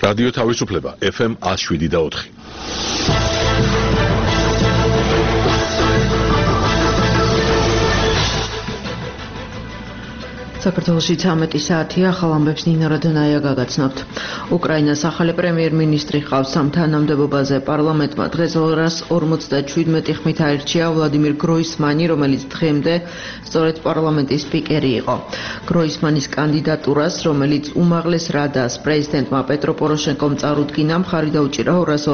რადიო თავისუფლება FM 107.4. საქართველოში 13 საათია, ახალ ამბებს ნინო რადონაია გაგაცნობთ. უკრაინას ახალი პრემიერ-მინისტრი ჰყავს ამ თანამდებობაზე. პარლამენტმა დღეს 257 ხმით აირჩია ვლადიმირ გროისმანი, რომელიც დღემდე სწორედ პარლამენტის სპიკერი იყო. გროისმანის კანდიდატურას, რომელიც უმაღლეს რადას პრეზიდენტმა პეტრო პოროშენკომ წარუდგინა, მხარი დაუჭირა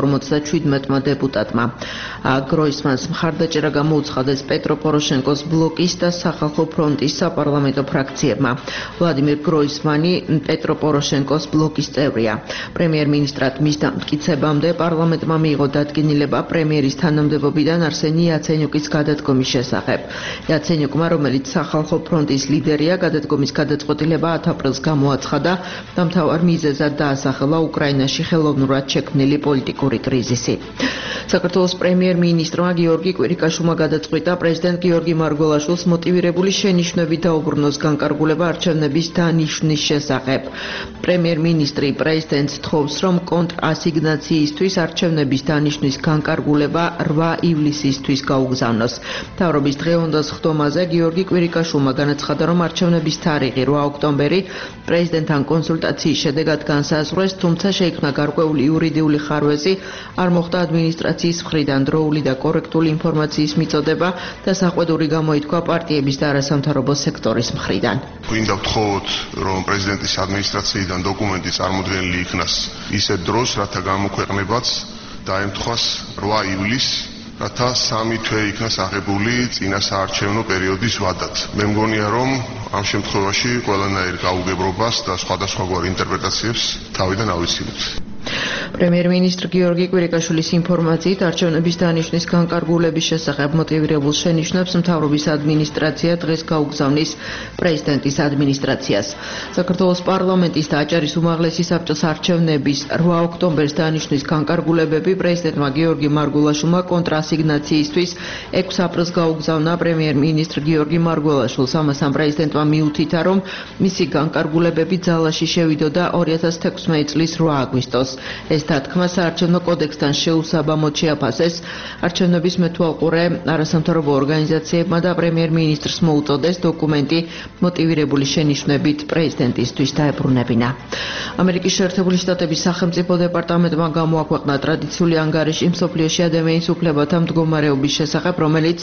257 დეპუტატმა. გროისმანს მხარდაჭერა გამოუცხადეს პეტრო პოროშენკოს ბლოკის და სახალხო ფრონტის საპარლამენტო ფრაქციებმა. ვლადიმირ გროისმანი პეტრო პოროშენკოს ბლოკის წევრია. პრემიერ-მინისტრად მის დამტკიცებამდე პარლამენტმა მიიღო დადგენილება პრემიერის თანამდებობიდან არსენი იაცენიუკის გადადგომის შესახებ. იაცენიუკმა, რომელიც სახალხო ფრონტის ლიდერია, გადადგომის გადაწყვეტილება 10 აპრილს გამოაცხადა და მთავარ მიზეზად დაასახელა უკრაინაში ხელოვნურად შექმნილი პოლიტიკური კრიზისი. საქართველოს პრემიერ-მინისტრმა გიორგი კვირიკაშვილმა გადაწყვიტა პრეზიდენტ გიორგი მარგველაშვილს მოტივირებული შენიშვნებით დაუბრუნოს განკარგულება არჩევნების დანიშვნის შესახებ. პრემიერ-მინისტრი პრეზიდენტს თხოვს, რომ კონტრასიგნაციისთვის არჩევნების დანიშვნის განკარგულება 8 ივლისისთვის გაუგზავნოს. მთავრობის დღევანდელ ხდომაზე გიორგი კვირიკაშვილმა განაცხადა, რომ არჩევნების თარიღი 8 ოქტომბერი პრეზიდენტთან კონსულტაციის შედეგად განსაზღვრეს, თუმცა შეიქმნა გარკვეული იურიდიული ხარვეზი, არ მოხდა ადმინისტრაციის მხრიდან დროული და კორექტული ინფორმაციის მიწოდება და საყვედური გამოითქვა პარტიების და არასამთავრობო სექტორის მხრიდან. გვინდა ვთხოვოთ, რომ პრეზიდენტის ადმინისტრაციიდან დოკუმენტი წარმოდგენილი იქნას ისეთ დროს, რათა გამოქვეყნებაც დაემთხვას 8 ივლისს, რათა 3 თვე იქნას აღებული წინა საარჩევნო პერიოდის ვადად. მე მგონია, რომ ამ შემთხვევაში ყველანაირ გაუგებრობას და სხვადასხვაგვარ ინტერპრეტაციებს თავიდან ავიცილებთ. პრემიერ-მინისტრ გიორგი კვირიკაშვილის ინფორმაციით არჩევნების დანიშვნის განკარგულების შესახებ მოტივირებულ შენიშვნებს მთავრობის ადმინისტრაცია დღეს გაუგზავნის პრეზიდენტის ადმინისტრაციას. საქართველოს პარლამენტის და აჭარის უმაღლესი საბჭოს არჩევნების 8 ოქტომბერს დანიშვნის განკარგულებები პრეზიდენტმა გიორგი მარგველაშვილმა კონტრასიგნაციისთვის 6 აპრილს გაუგზავნა პრემიერ-მინისტრ გიორგი მარგველაშვილს. ამასთან პრეზიდენტმა მიუთითა, რომ მისი განკარგულებები ძალაში შევიდოდა 2016 წლის 8 აგვისტოს. ეს დათქმა საარჩევნო კოდექსთან შეუსაბამოდ შეაფასეს. არჩევნების მეთვალყურე არასამთავრობო ორგანიზაციებმა და პრემიერ-მინისტრს მოუწოდეს დოკუმენტი მოტივირებული შენიშვნებით პრეზიდენტისთვის დაებრუნებინა. ამერიკის შეერთებული შტატების სახელმწიფო დეპარტამენტმა გამოაქვეყნა ტრადიციული ანგარიში მსოფლიოში ადამიანის უფლებათა მდგომარეობის შესახებ, რომელიც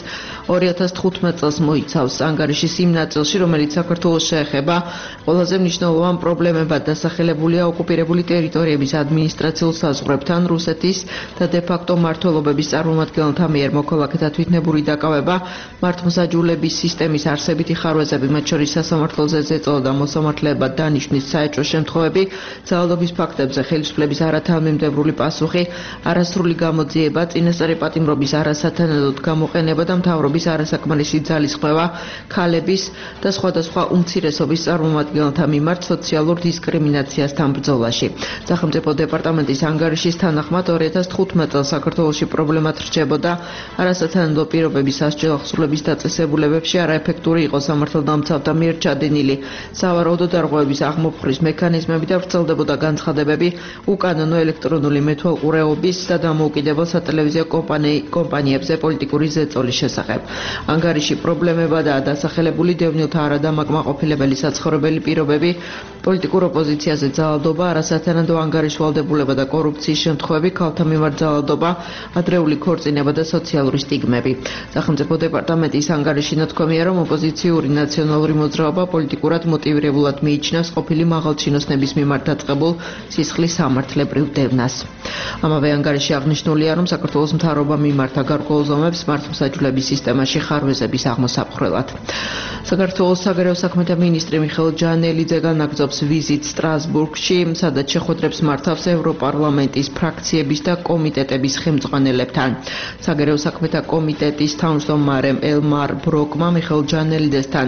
2015 წელს მოიცავს. ანგარიშის იმ ნაწილში, რომელიც საქართველოს შეეხება, ყველაზე მნიშვნელოვან პრობლემებად დასახელებულია ოკუპირებული ტერიტორიების ადმინისტრაციულ საზღვრებთან რუსეთის და დე-ფაქტო მმართველობების წარმომადგენელთა მიერ მოქალაქეთა თვითნებური დაკავება, მართლმსაჯულების სისტემის არსებითი ხარვეზები, მათ შორის სასამართლოზე ზეწოლა და მოსამართლეება დანიშვნის საეჭვო შემთხვევები, ძალადობის ფაქტებზე ხელისუფლების არათანმიმდევრული პასუხი, არასრული გამოძიება, წინასწარი პატიმრობის არასათანადოდ გამოყენება და მთავრობის არასაკმარისი ძალისხმევა ქალების და სხვადასხვა უმცირესობის წარმომადგენელთა მიმართ სოციალურ დისკრიმინაციასთან ბრძოლაში. სახელმწიფო დეპარტამენტის ანგარიშის თანახმად 2015 წელს საქართველოში პრობლემად რჩებოდა არასათანადო პირობების სასჯელ აღსრულების დაწესებულებებში არაეფექტური იყო სამართალდამცავთა მიერ ჩადენილი სავარაუდო დარღვევების აღმოფხრის მექანიზმები და ვრცელდებოდა განცხადებები უკანონო ელექტრონული მეთვალყურეობის და დამოუკიდებელ სატელევიზიო კომპანიებზე პოლიტიკური ზეწოლის შესახებ. ანგარიში პრობლემებადაა დასახელებული დევნილთა არადამაკმაყოფილებელი საცხოვრებელი პირობები, პოლიტიკურ ოპოზიციაზე ძალადობა, არასათანადო ანგარიშვალდებულება და კორუფციის შემთხვევები, ქალთა მიმართ ძალადობა, ადრეული ქორწინება და სოციალური სტიგმები. სახელმწიფო დეპარტამენტის ანგარიში ნათქვამია, რომ ოპოზიციური ნაციონალური მოძრაობა პოლიტიკურად მოტივირებულად მიიჩნევს ყოფილი მაღალჩინოსნების მიმართ დაწყებულ სისხლის სამართლებრივ დევნას. ამავე ანგარიში აღნიშნულია, რომ საქართველოს მთავრობამ მიმართა გარკვეულ ზომებს მართლმსაჯულების სისტემაში ხარვეზების აღმოსაყრელად. საქართველოს საგარეო საქმეთა მინისტრი მიხეილ ჯანელიძე განაგრძობს ვიზიტს სტრასბურგში, სადაც შეხვედრებს მართავს ევროპარლამენტის ფრაქციების და კომიტეტების ხელმძღვანელებთან. საგარეო საქმეთა კომიტეტის თავმჯდომარემ ელმარ ბროკმა მიხეილ ჯანელიძესთან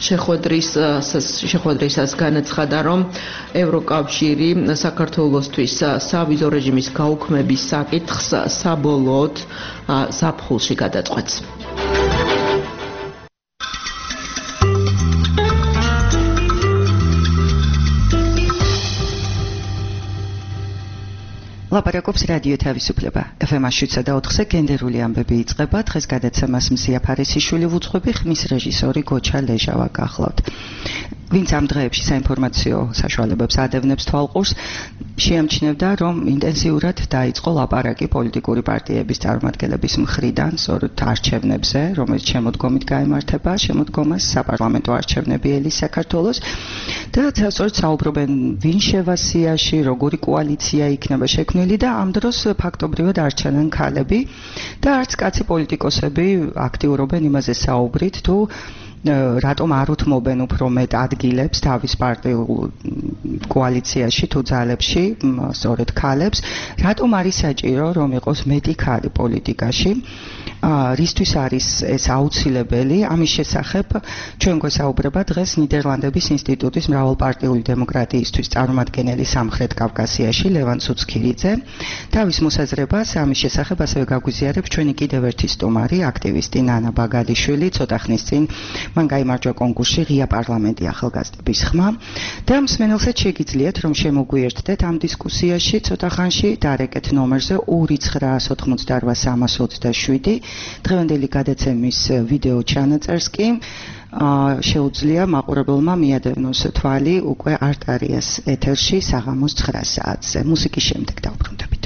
შეხვედრისას განაცხადა, რომ ევროკავშირი საქართველოსთვის სავიზო რეჟიმის გაუქმების საკითხს საბოლოოდ ზაფხულში გადაწყვეტს. ლაპარაკობს რადიო თავისუფლება. FM 7.4-ზე გენდერული ამბები იწყება. დღეს გადაცემას მზია ფარისიშვილი ვუძღვები, ხმის რეჟისორი გოჩა ლეჟავა გახლავთ. ვინც ამ დღეებში საინფორმაციო საშუალებებს ადევნებს თვალყურს, შეამჩნევდა, რომ ინტენსიურად დაიწყო ლაპარაკი პოლიტიკური პარტიების წარმომადგენლების მხრიდან სწორედ არჩევნებზე, რომელიც შემოდგომით გაემართება, შემოდგომას საპარლამენტო არჩევნები ელის საქართველოს და სწორედ საუბრობენ ვინ შევა სიაში, როგორი კოალიცია იქნება შექმნილი და ამ დროს ფაქტობრივად არჩევენ ქალები და არც კაცი პოლიტიკოსები აქტიურობენ იმაზე საუბრით, თუ რატომ არ უთმობენ უფრო მეტ ადგილებს თავის პარტიულ კოალიციაში თუ ძალებში, სწორედ ქალებს, რატომ არის საჭირო, რომ იყოს მეტი ქალი პოლიტიკაში, რისთვის არის ეს აუცილებელი, ამის შესახებ ჩვენ გვესაუბრება დღეს ნიდერლანდების ინსტიტუტის მრავალპარტიული დემოკრატიისთვის წარმომადგენელი სამხრეთ კავკასიაში ლევან ცუცქირიძე. თავის მოსაზრებას ამის შესახებ ასევე გაგვიზიარებს ჩვენი კიდევ ერთი სტუმარი, აქტივისტი ნანა ბაგალიშვილი, ცოტა ხნის წინ მან გაიმარჯვა კონკურსში ღია პარლამენტი ახალგაზრდების ხმა და მსმენელსაც შეგიძლიათ რომ შემოგვიერთდეთ ამ დისკუსიაში ცოტა ხანში დარეკეთ ნომერზე 2988327 დღევანდელი გადაცემის ვიდეო ჩანაწერს კი შეუძლია მაყურებელმა მიადევნოს თვალი უკვე არტარიას ეთერში საღამოს 9 საათზე. მუსიკის შემდეგ დავბრუნდებით.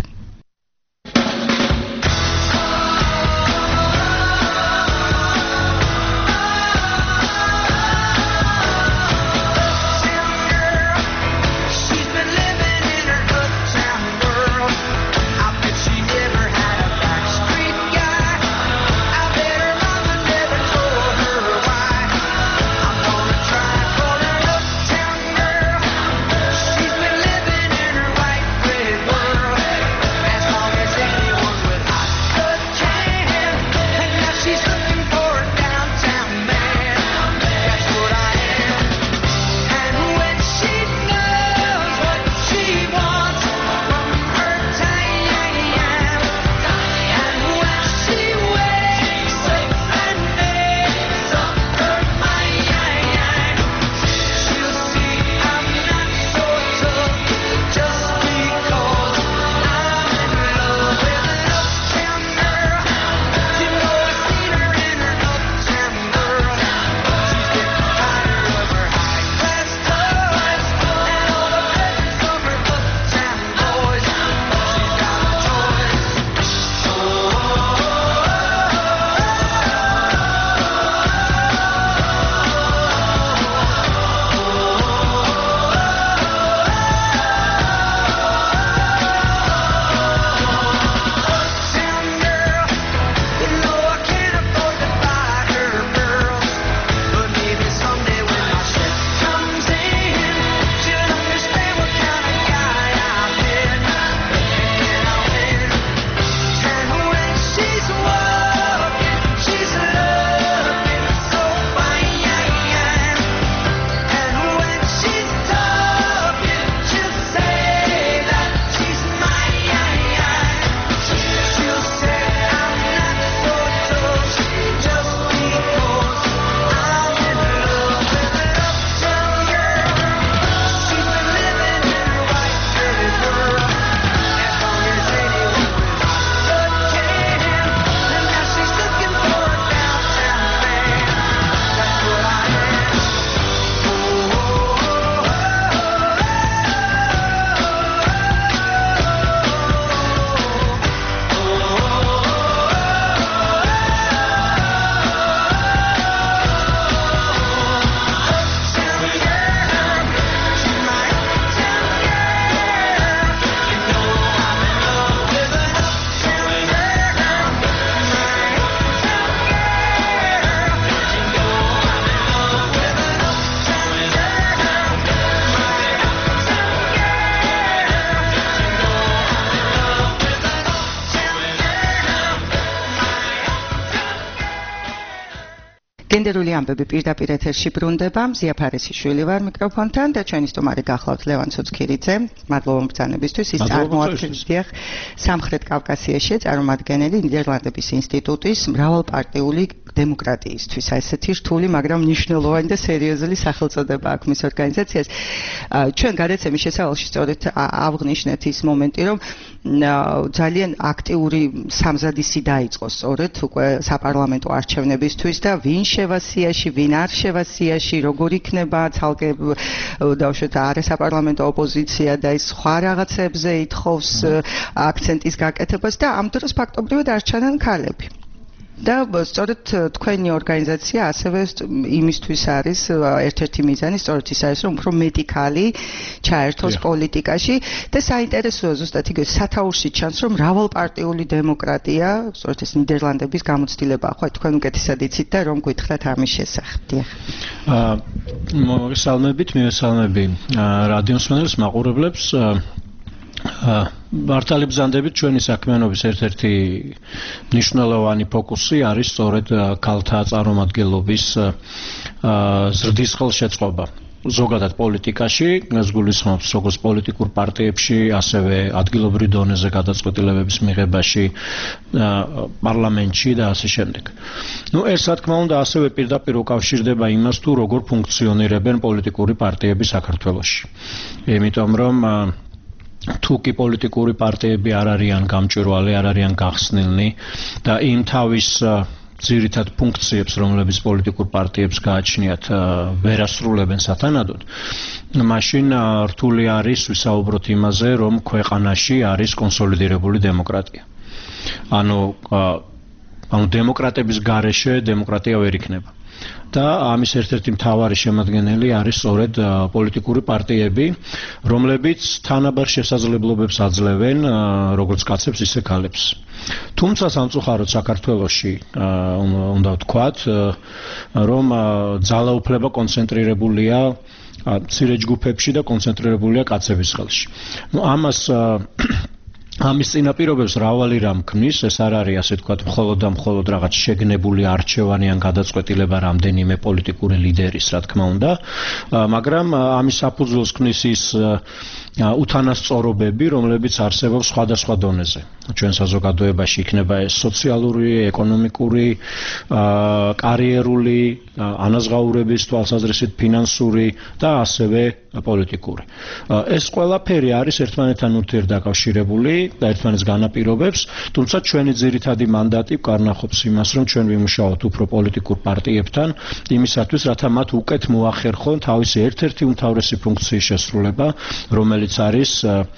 გენდერული ამბები პირდაპირ ეთერში ბრუნდება. მზია ფარისიშვილი ვარ მიკროფონთან და ჩვენი სტუმარი გახლავთ ლევან ცუცქირიძე. მადლობა ბრძანებისთვის. ის წარმოადგენს სამხრეთ კავკასიაში წარმომადგენელი ნიდერლანდების ინსტიტუტის მრავალპარტიული დემოკრატიისთვის. ესეთი რთული, მაგრამ მნიშვნელოვანი და სერიოზული სახელწოდება აქვს მის ორგანიზაციას. ჩვენ გადაცემის შესავალში სწორედ აღნიშნეთ ის მომენტი, რომ ძალიან აქტიური სამზადისი დაიწყო სწორედ უკვე საპარლამენტო არჩევნებისთვის და ვინ შევა სიაში, ვინ არ შევა სიაში, როგორ იქნება ცალკე დავუშვათ არასაპარლამენტო ოპოზიცია და ის სხვა რაღაცებზე ითხოვს აქცენტის გაკეთებას და ამ დროს ფაქტობრივად არ ჩანან ქალები. და სწორედ თქვენი ორგანიზაცია ასევე იმისთვის არის ერთ-ერთი მიზანი სწორედ ის არის რომ უფრო მეტი ქალი ჩაერთოს პოლიტიკაში და საინტერესოა ზუსტად იგივე სათაურში ჩანს რომ მრავალპარტიული დემოკრატია სწორედ ეს ნიდერლანდების გამოცდილებაა ხო თქვენ უკეთესად იცით და რომ გითხრათ ამის შესახებ. მოგესალმებით, მივესალმები რადიოს მსმენელს, მაყურებლებს. მართალი ბრძანდებით ჩვენი საქმიანობის ერთ-ერთი მნიშვნელოვანი ფოკუსი არის სწორედ ქალთა წარმომადგენლობის ზრდის ხელშეწყობა. ზოგადად პოლიტიკაში, ეს გულისხმობს როგორც პოლიტიკურ პარტიებში, ასევე ადგილობრივ დონეზე გადაწყვეტილებების მიღებაში, პარლამენტში და ასე შემდეგ. ეს რა თქმა უნდა ასევე პირდაპირ უკავშირდება იმას თუ როგორ ფუნქციონირებენ პოლიტიკური პარტიები საქართველოში. იმიტომ რომ თუ კი პოლიტიკური პარტიები არ არიან გამჭვირვალე, არ არიან გახსნილნი და იმ თავის ძირითად ფუნქციებს, რომლებიც პოლიტიკურ პარტიებს გააჩნიათ, ვერ ასრულებენ სათანადოდ, მაშინ რთული არის ვისაუბროთ იმაზე, რომ ქვეყანაში არის კონსოლიდირებული დემოკრატია. ანუ დემოკრატების გარეშე დემოკრატია ვერ იქნება. და ამის ერთ-ერთი მთავარი შემადგენელი არის სწორედ პოლიტიკური პარტიები, რომლებიც თანაბარ შესაძლებლობებს აძლევენ როგორც კაცებს, ისე ქალებს. თუმცა სამწუხაროდ საქართველოში უნდა ვთქვათ, რომ ძალაუფლება კონცენტრირებულია მცირე ჯგუფებში და კონცენტრირებულია კაცების ხელში. ამის წინაპირობებს მრავალი რამ ქმნის, ეს არ არის ასე ვთქვათ, მხოლოდ და მხოლოდ რაღაც შეგნებული არჩევანი ან გადაწყვეტილება რამდენიმე პოლიტიკური ლიდერის, რა თქმა უნდა, მაგრამ ამის საფუძველს ქმნის ის უთანასწორობები, რომლებიც არსებობს სხვადასხვა დონეზე. ჩვენ საზოგადოებაში იქნება ეს სოციალური, ეკონომიკური, კარიერული, ანაზღაურების თვალსაზრისით ფინანსური და ასევე პოლიტიკური. ეს ყველაფერი არის ერთმანეთთან ურთიერთდაკავშირებული და ერთმანეთს განაპირობებს, თუმცა ჩვენი ძირითადი მანდატი ვკარნახობს იმას, რომ ჩვენ ვიმუშაოთ უფრო პოლიტიკურ პარტიებთან, იმისათვის, რათა მათ უკეთ მოახერხონ თავისი ერთ-ერთი უმთავრესი ფუნქციის შესრულება, რომელიც არის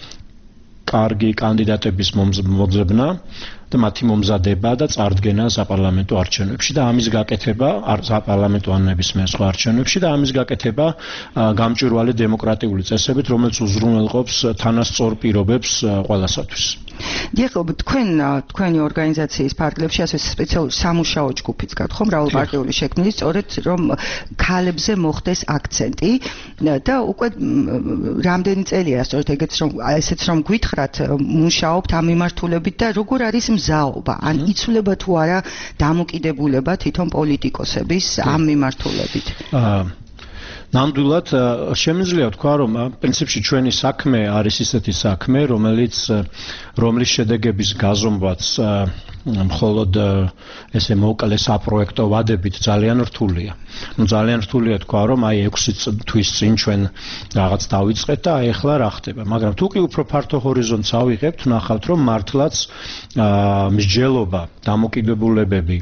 კარგი კანდიდატების მოძებნა და მათი მომზადება და წარდგენა საპარლამენტო არჩევნებში და ამის გაკეთება საპარლამენტო ან ნებისმიერ სხვა არჩევნებში და ამის გაკეთება გამჭვირვალე დემოკრატიული წესებით, რომელიც უზრუნველყოფს თანასწორ პირობებს ყველასათვის. დიახ, თქვენი ორგანიზაციის ფარგლებში ასე სპეციალური სამუშაო ჯგუფიც გაქვთ, ხო, მრავალპარტიული შექმნილი, სწორედ რომ ქალებზე მოხდეს აქცენტი და უკვე რამდენი წელია სწორედ ესეც რომ გითხრათ, მუშაობთ ამ მიმართულებით და როგორ არის მზაობა, ან იცვლება თუ არა დამოკიდებულება თვითონ პოლიტიკოსების ამ მიმართულებით? ნამდვილად შემიძლია ვთქვა, რომ პრინციპში ჩვენი საქმე არის ისეთი საქმე, რომლის შედეგების გაზომვაც მხოლოდ ესე მოკლე საპროექტო ვადებით ძალიან რთულია. ძალიან რთულია თქვა, რომ 6 თვის წინ ჩვენ რაღაც დავიწყეთ და ახლა რა ხდება. მაგრამ თუ კი უფრო ფართო ჰორიზონტს ავიღებთ, ნახავთ, რომ მართლაც მსჯელობა, დამოკიდებულებები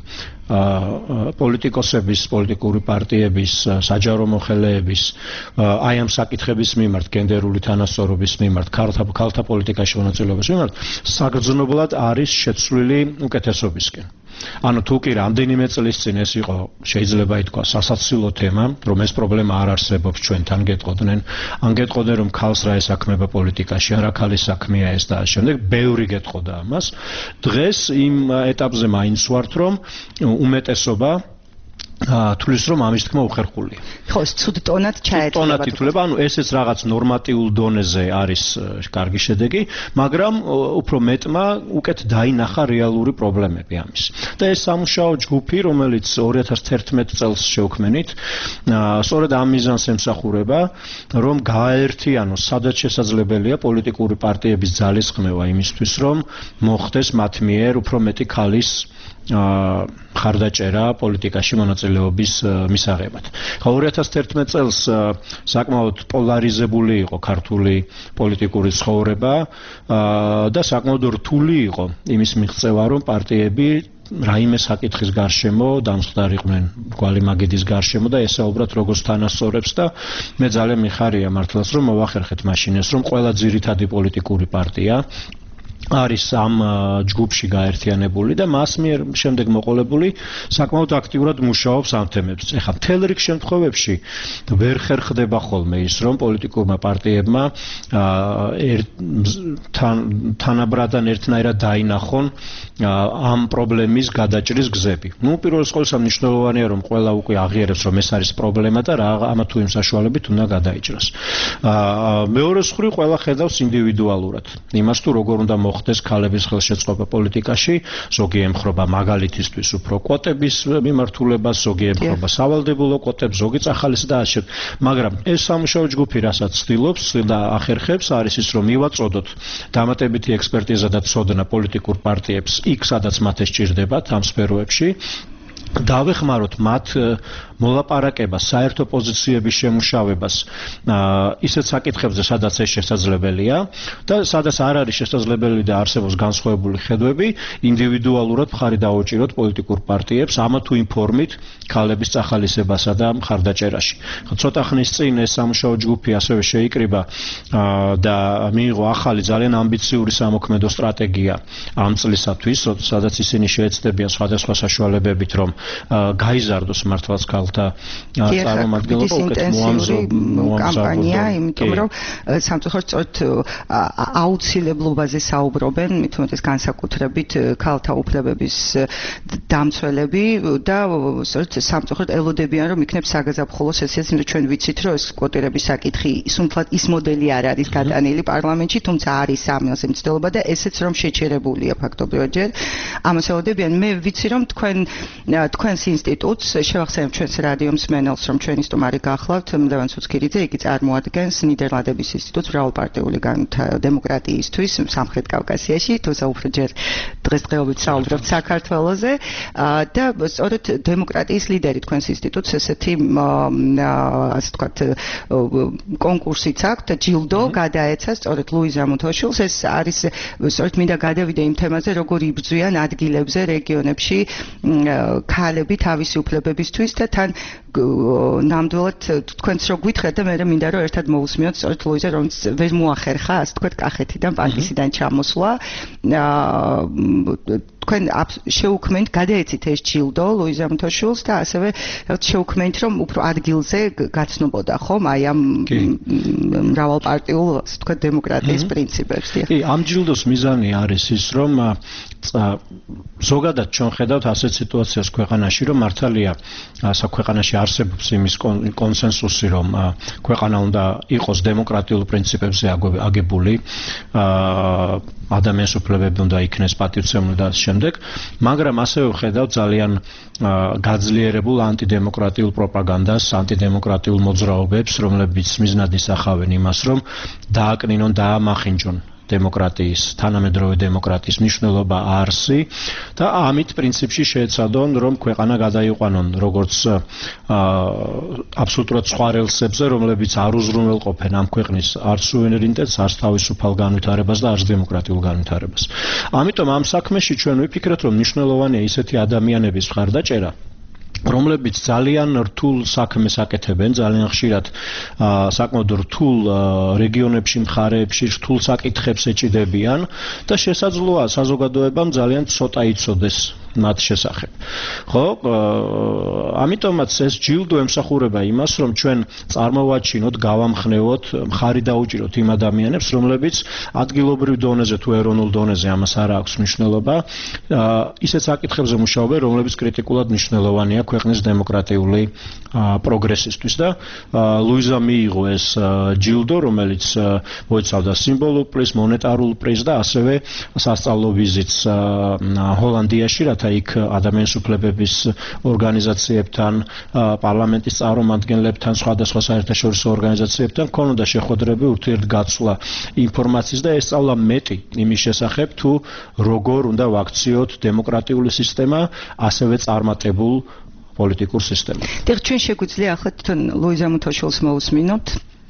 პოლიტიკოსების, პოლიტიკური პარტიების, საჯარო მოხელეების აი ამ საკითხების მიმართ, გენდერული თანასწორობის მიმართ, ქალთა პოლიტიკაში მონაწილეობის მიმართ, საგრძნობლად არის შეცვლილი უკეთესობისკენ. ანუ თუ კი რამდენიმე წლის წინ ეს იყო, შეიძლება ითქვა, სასაცილო თემა, რომ ეს პრობლემა არ არსებობს ჩვენთან, გეტყოდნენ, ან გეტყოდნენ, რომ ქალს რა ესაქმება პოლიტიკაში, არა ქალის საქმეა ეს და შემდეგ, ბევრი გეტყოდა ამას. დღეს იმ ეტაპზე მაინც ვართ, რომ უმეტესობა თulis რომ ამის თქმა უხერხულია. ხო, ცუდ ტონად ჩაეწევა. ტონად ითვლება, ანუ ესეც რაღაც ნორმატიულ დონეზე არის კარგი შედეგი, მაგრამ უფრო მეტმა უკეთ დაინახა რეალური პრობლემები ამის. და ეს სამუშაო ჯგუფი, რომელიც 2011 წელს შევქმნით, სწორედ ამ მიზანს ემსახურება, რომ გააერთიანოს სადაც შესაძლებელია პოლიტიკური პარტიების ძალისხმევა იმისთვის, რომ მოხდეს მათ მიერ უფრო მეტი ქალის ხარდაჭერა პოლიტიკაში მონაწილეობის მისაღებად. 2011 წელს საკმაოდ პოლარიზებული იყო ქართული პოლიტიკური ცხოვრება და საკმაოდ რთული იყო იმის მიღწევა, რომ პარტიები რაიმე საკითხის გარშემო დამხდარიყვნენ მრგვალი მაგიდის გარშემო და ესაუბრათ როგორც თანასწორებს და მე ძალიან მიხარია მართლაც რომ მოვახერხეთ მაშინ ეს რომ ყველა ძირითადი პოლიტიკური პარტია არის ამ ჯგუფში გაერთიანებული და მას მიერ შემდეგ მოყოლებული საკმაოდ აქტიურად მუშაობს ამ თემებზე. ეხლა მთელ რიგ შემთხვევებში ვერ ხერხდება ხოლმე ის რომ პოლიტიკურმა პარტიებმა თანაბრადან ერთნაირად დაინახონ ამ პრობლემის გადაჭრის გზები. ნუ პირველ რიგში მნიშვნელოვანია რომ ყველა უკვე აღიარებს რომ ეს არის პრობლემა და რა ამა თუ იმ საშუალებით უნდა გადაიჭრას. მეორე მხრივ ყველა ხედავს ინდივიდუალურად იმას თუ როგორ უნდა მოხდეს ქალების ხელშეწყობა პოლიტიკაში, ზოგი ემხრობა მაგალითისთვის უფრო კვოტების მიმართულებას, ზოგი ემხრობა სავალდებულო კვოტებს, ზოგი წახალისს და ასე. მაგრამ ეს სამუშაო ჯგუფი რასაც ცდილობს და ახერხებს არის ის რომ მივაწოდოთ დამატებითი ექსპერტიზა და ცოდნა პოლიტიკურ პარტიებს იქ სადაც მათ ეს ჭირდებათ ამ სფეროებში დავეხმაროთ მათ მოლაპარაკებას, საერთო პოზიციების შემუშავებას ისეთ საკითხებზე, სადაც ეს შესაძლებელია და სადაც არ არის შესაძლებელი და არსებობს განსხვავებული ხედვები, ინდივიდუალურად მხარი დაუჭიროთ პოლიტიკურ პარტიებს ამა თუ იმ ფორმით ქალების წახალისებასა და მხარდაჭერაში. ცოტა ხნის წინ ეს სამუშაო ჯგუფი ასევე შეიკრიბა და მიიღო ახალი ძალიან ამბიციური სამოქმედო სტრატეგია ამ წლისათვის, სადაც ისინი შეეცდებიან სხვადასხვა საშუალებებით რომ გაიზარდოს მართლაც ქალთა წარმომადგენლობა უკეთ კამპანია, იმიტომ რომ სამწუხაროდ სწორედ აუცილებლობაზე საუბრობენ, მით უმეტეს განსაკუთრებით ქალთა უფლებების დამცველები და სწორედ სამწუხაროდ ელოდებიან რომ იქნებ საგაზაფხულო სესიაც, იმიტომ ჩვენ ვიცით რომ ეს კვოტირების საკითხი ის მოდელი არ არის გადანილი პარლამენტში, თუმცა არის ამაზე მცდელობა და ესეც რომ შეჩერებულია ფაქტობრივად ჯერ ამას ელოდებიან. მე ვიცი რომ თქვენს ინსტიტუტს შევახსენებ ჩვენს რადიო მსმენელს რომ ჩვენი სტუმარი გახლავთ ლევან ცუცქირიძე, იგი წარმოადგენს ნიდერლანდების ინსტიტუტს მრავალპარტიული დემოკრატიისთვის სამხრეთ კავკასიაში, თუმცა უფრო ჯერ დღესდღეობით საუბრობთ საქართველოზე და სწორედ დემოკრატიის ლიდერი თქვენს ინსტიტუტს ესეთი ასე ვთქვათ კონკურსიც აქვს და ჯილდო გადაეცა სწორედ ლუიზა მუთოშვილს. ეს არის სწორედ მინდა გადავიდე იმ თემაზე, როგორ იბრძვიან ადგილებზე, რეგიონებში ქალები თავისი უფლებებისთვის და თან ნამდვილად თქვენც რო გვითხრათ და მე მინდა რომ ერთად მოусმიოთ სწორედ ლუიზა რომელიც ვერ მოახერხა ასე თქვათ კახეთიდან პანკისიდან ჩამოსვლა თქვენ შეუქმნით გადაეცით ეს ჯილდო ლუიზა მუთოშვილს და ასევე შეუქმნით რომ უფრო ადგილზე გაცნობოდა ხომ აი ამ მრავალპარტიულ ასე თქვათ დემოკრატიის პრინციპებს. კი, ამ ჯილდოს მიზანი არის ის რომ ზოგადად ჩვენ ხედავთ ასეთ სიტუაციას ქვეყანაში რომ მართალია ქვეყანაში არსებობს იმის კონსენსუსი რომ ქვეყანა უნდა იყოს დემოკრატიულ პრინციპებზე აგებული ადამიანის უფლებები უნდა იქნეს პატივცემული და შემდეგ, მაგრამ ასევე ვხედავთ ძალიან გაძლიერებულ ანტიდემოკრატიულ პროპაგანდას, ანტიდემოკრატიულ მოძრაობებს, რომლებიც მიზნად ისახავენ იმას, რომ დააკნინონ, დაამახინჯონ დემოკრატიის, თანამედროვე დემოკრატიის მნიშვნელობა არსი და ამით პრინციპში შეეცადონ, რომ ქვეყანა გადაიყვანონ როგორც აბსოლუტურად სხვა რელსებზე, რომლებიც არ უზრუნველყოფენ ამ ქვეყნის არც სუვერენიტეტს, არც თავისუფალ განვითარებას და არც დემოკრატიულ განვითარებას. ამიტომ ამ საქმეში ჩვენ ვიფიქრეთ, რომ მნიშვნელოვანია ისეთი ადამიანების მხარდაჭერა, რომლებიც ძალიან რთულ საქმეს აკეთებენ, ძალიან ხშირად საკმაოდ რთულ რეგიონებში, მხარეებში რთულ საკითხებს ეჭიდებიან და შესაძლოა საზოგადოებამ ძალიან ცოტა იცოდეს მათ შესახებ. ხო, ამიტომაც ეს ჯილდო ემსახურება იმას, რომ ჩვენ წარმოვაჩინოთ, გავამხნევოთ, მხარი დაუჭიროთ იმ ადამიანებს, რომლებიც ადგილობრივ დონეზე თუ ეროვნულ დონეზე ამას არ აქვს მნიშვნელობა, ისეთ საკითხებზე მუშაობენ, რომლებიც კრიტიკულად მნიშვნელოვანია ქვეყნის დემოკრატიული პროგრესისთვის და ლუიზა მიიღო ეს ჯილდო, რომელიც მოიცავდა სიმბოლურ პრიზს, მონეტარულ პრიზს და ასევე სასწავლო ვიზიტს ჰოლანდიაში, რათა იქ ადამიანის უფლებების ორგანიზაციებთან, პარლამენტის წარმომადგენლებთან, სხვადასხვა საერთაშორისო ორგანიზაციებთან ქონოდა შეხვედრები, ურთიერთგაცვლა ინფორმაციის და ესწავლა მეტი იმის შესახებ, თუ როგორ უნდა ვაქციოთ დემოკრატიული სისტემა, ასევე წარმატებულ პოლიტიკურ სისტემას. დიახ, ჩვენ შეგვიძლია ახლა თვითონ ლუიზა მუთოშვილს მოусმინოთ.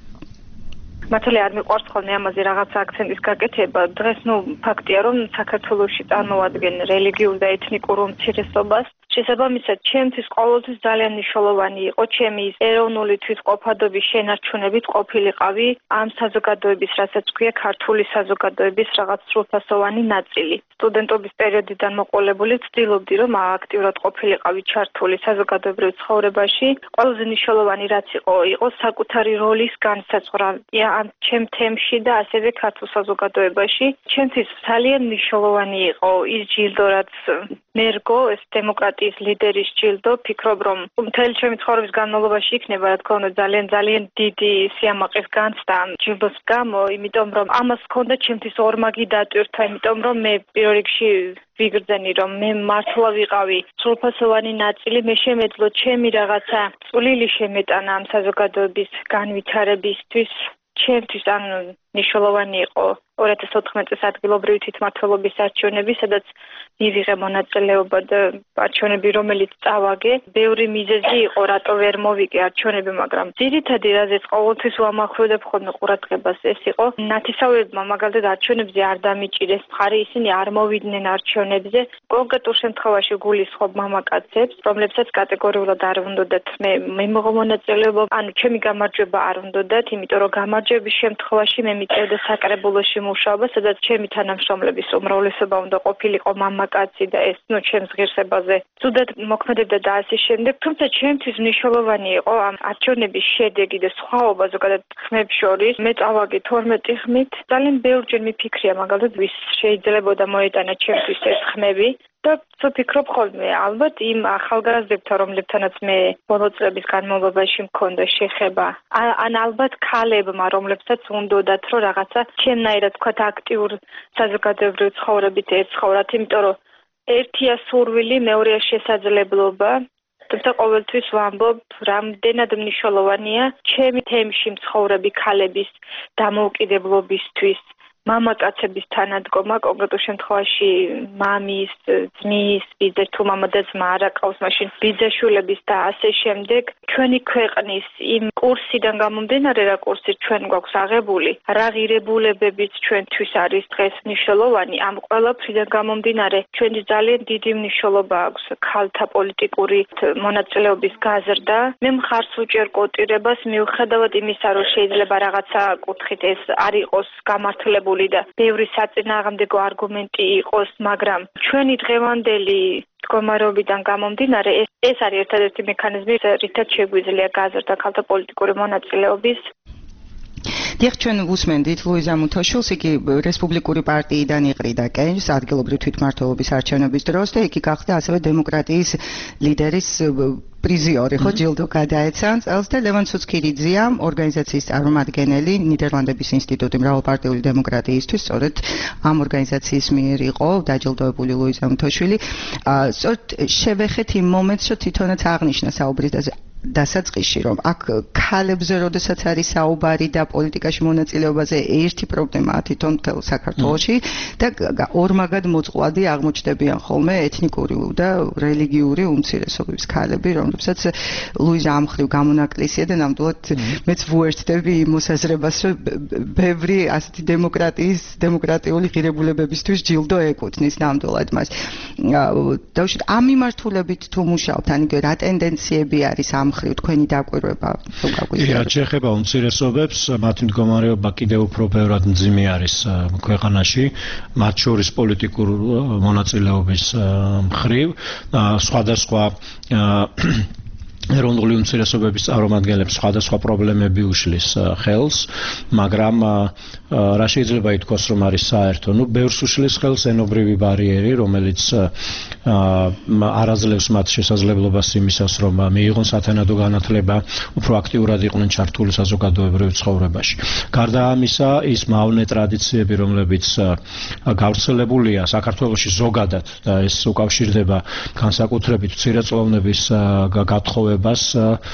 მართალი არ მიყვარს ხოლმე ამაზე რაღაც აქცენტის გაკეთება. დღეს ფაქტია, რომ საქართველოში წარმოადგენენ რელიგიურ და ეთნიკურ უმცირესობას. შესაბამისად, ჩემთვის ყოველთვის ძალიან მნიშვნელოვანი იყო ჩემი ეროვნული თვითყოფადობის შენარჩუნებით ყოფილიყავი ამ საზოგადოების, რასაც ქვია ქართული საზოგადოების რაღაც სრულფასოვანი ნაწილი. სტუდენტობის პერიოდიდან მოყოლებული ვცდილობდი, რომ აქტიურად ყოფილიყავი ჩართული საზოგადოებრივ ცხოვრებაში. ყველაზე მნიშვნელოვანი რაც იყო საკუთარი როლის განსაზღვრა ამ ჩემ თემში და ასევე ქართულ საზოგადოებაში. ჩემთვის ძალიან მნიშვნელოვანი იყო ის ჯილდო, რაც მერგო ეს დემოკრატიის ლიდერის ჯილდო. ფიქრობ, რომ მთელი ჩემი ცხოვრების განმავლობაში იქნება, რა თქმა უნდა, ძალიან დიდი სიამაყის განცდა ამ ჯილდოს გამო, იმიტომ რომ ამას ჰქონდა ჩემთვის ორმაგი დატვირთვა, იმიტომ რომ მე პირველ რიგში ვიგრძენი, რომ მე მართლა ვიყავი სრულფასოვანი ნაწილი, მე შემეძლო ჩემი რაღაცა წვლილი შემეტანა ამ საზოგადოების განვითარებისთვის. ჩემთვის მნიშვნელოვანი იყო 2014 წლის ადგილობრივი თვითმმართველობის არჩევნები, სადაც მივიღე მონაწილეობა და არჩევნები, რომელიც წავაგე. ბევრი მიზეზი იყო, რატო ვერ მოვიგე არჩევნები, მაგრამ ძირითადი რაზეც ყოველთვის ვამახვილებ ხოლმე ყურადღებას, ეს იყო ნათესავებმა მაგალითად არჩევნებზე არ დამიჭირეს მხარი, ისინი არ მოვიდნენ არჩევნებზე. კონკრეტულ შემთხვევაში გულისხმობ მამაკაცებს, რომლებსაც კატეგორიულად არ უნდათ მე მივიღო მონაწილეობა, ანუ ჩემი გამარჯვება არ უნდათ, იმიტომ რომ გამარჯვების შემთხვევაში მე მიწევდა საკრებულოში მუშაობა, სადაც ჩემი თანამშრომლების უმრავლესობა უნდა ყოფილიყო მამაკაცი და ეს ჩემს ღირსებაზე ცუდად მოქმედებდა და ასე შემდეგ. თუმცა ჩემთვის მნიშვნელოვანი იყო ამ არჩევნების შედეგი და სხვაობა ზოგადად ხმებს შორის. მე წავაგე 12 ხმით. ძალიან ბევრჯერ მიფიქრია მაგალითად ვის შეიძლებოდა მოეტანა ჩემთვის ეს ხმები. და ვფიქრობ ხოლმე, ალბათ იმ ახალგაზრდებთან, რომლებთანაც მე ბოლო წლების განმავლობაში მქონდა შეხება, ან ალბათ ქალებმა, რომლებსაც უნდათ, რომ რაღაცა ჩემნაირად თქვა აქტიურ საზოგადოებრივ ცხოვრებით ეცხოვრათ, იმიტომ რომ ერთია სურვილი, მეორეა შესაძლებლობა. თუმცა ყოველთვის ვამბობ, რამდენად მნიშვნელოვანია ჩემი თემში მცხოვრები ქალების დამოუკიდებლობისთვის. მამაკაცების თანადგომა, კონკრეტულ შემთხვევაში მამის, ძმის, ბიძა თუ მამა და ძმა არ აკავს, მაშინ ბიძაშვილების და ასე შემდეგ. ჩვენი ქვეყნის იმ კურსიდან გამომდინარე, რა კურსი ჩვენ გვაქვს აღებული, რა ღირებულებებიც ჩვენთვის არის დღეს მნიშვნელოვანი, ამ ყველაფრიდან გამომდინარე, ჩვენს ძალიან დიდი მნიშვნელობა აქვს ქალთა პოლიტიკური მონაწილეობის გაზრდა. მე მხარს უჭერ კოტირებას მიუხედავად იმისა, რომ შეიძლება რაღაცა კუთხით ეს არ იყოს გამართლებული და ბევრი საწინააღმდეგო არგუმენტი იყოს, მაგრამ ჩვენი დღევანდელი მდგომარეობიდან გამომდინარე ეს არის ერთადერთი მექანიზმი, რითაც შეგვიძლია გაზრდა ქალთა პოლიტიკური მონაწილეობის. დიახ, ჩვენ ვუსმენდით ლუიზა მუთოშვილს, იგი რესპუბლიკური პარტიიდან იყრიდა კენჭს ადგილობრივი თვითმმართველობის არჩევნების დროს და იგი გახდა ასევე დემოკრატიის ლიდერის პრიზიორი, ხო, ჯილდო გადაეცა წელს და ლევან ცუცქირიძია, ორგანიზაციის წარმომადგენელი, ნიდერლანდების ინსტიტუტი მრავალპარტიული დემოკრატიისთვის, სწორედ ამ ორგანიზაციის მიერ იყო დაჯილდოებული ლუიზა მუთოშვილი. სწორედ შევეხეთ იმ მომენტს, რომ თვითონაც აღნიშნა საუბრის დასაწყისში, რომ აქ ქალებზე როდესაც არის საუბარი და პოლიტიკაში მონაწილეობაზე ერთი პრობლემაა თვითონ მთელ საქართველოში და ორმაგად მოწყვლადი აღმოჩნდებიან ხოლმე ეთნიკური და რელიგიური უმცირესობების ქალები, რომლებსაც ლუიზა ამ ხრივ გამონაკლისია და ნამდვილად მეც ვუერთდები იმ მოსაზრებას, რომ ბევრი ასეთი დემოკრატიული ღირებულებებისთვის ჯილდო ეკუთვნის ნამდვილად მას. დავუშვით ამ მიმართულებით თუ მუშაობთ, ან იგივე რა ტენდენციები არის ამ ხრივ თქვენი დაკვირვება თუ გაგვიზიაროთ? შეეხება უმცირესობებს, მათი მდგომარეობა კიდევ უფრო ბევრად მძიმე არის ქვეყანაში, მათ შორის პოლიტიკურ მონაწილეობის მხრივ, სხვადასხვა ეროვნული უმცირესობების წარმომადგენლებს სხვადასხვა პრობლემები უშლის ხელს, მაგრამ რა შეიძლება ითქვას, რომ არის საერთო? ბევრს უშლის ხელს ენობრივი ბარიერი, რომელიც არაძლევს მათ შესაძლებლობას იმისას, რომ მიიღონ სათანადო განათლება, უფრო აქტიურად იყვნენ ჩართული საზოგადოებრივ ცხოვრებაში. გარდა ამისა, ის მავნე ტრადიციები, რომლებიც გავრცელებულია საქართველოში ზოგადად და ეს უკავშირდება განსაკუთრებით მცირეწლოვნების გათხოვებას,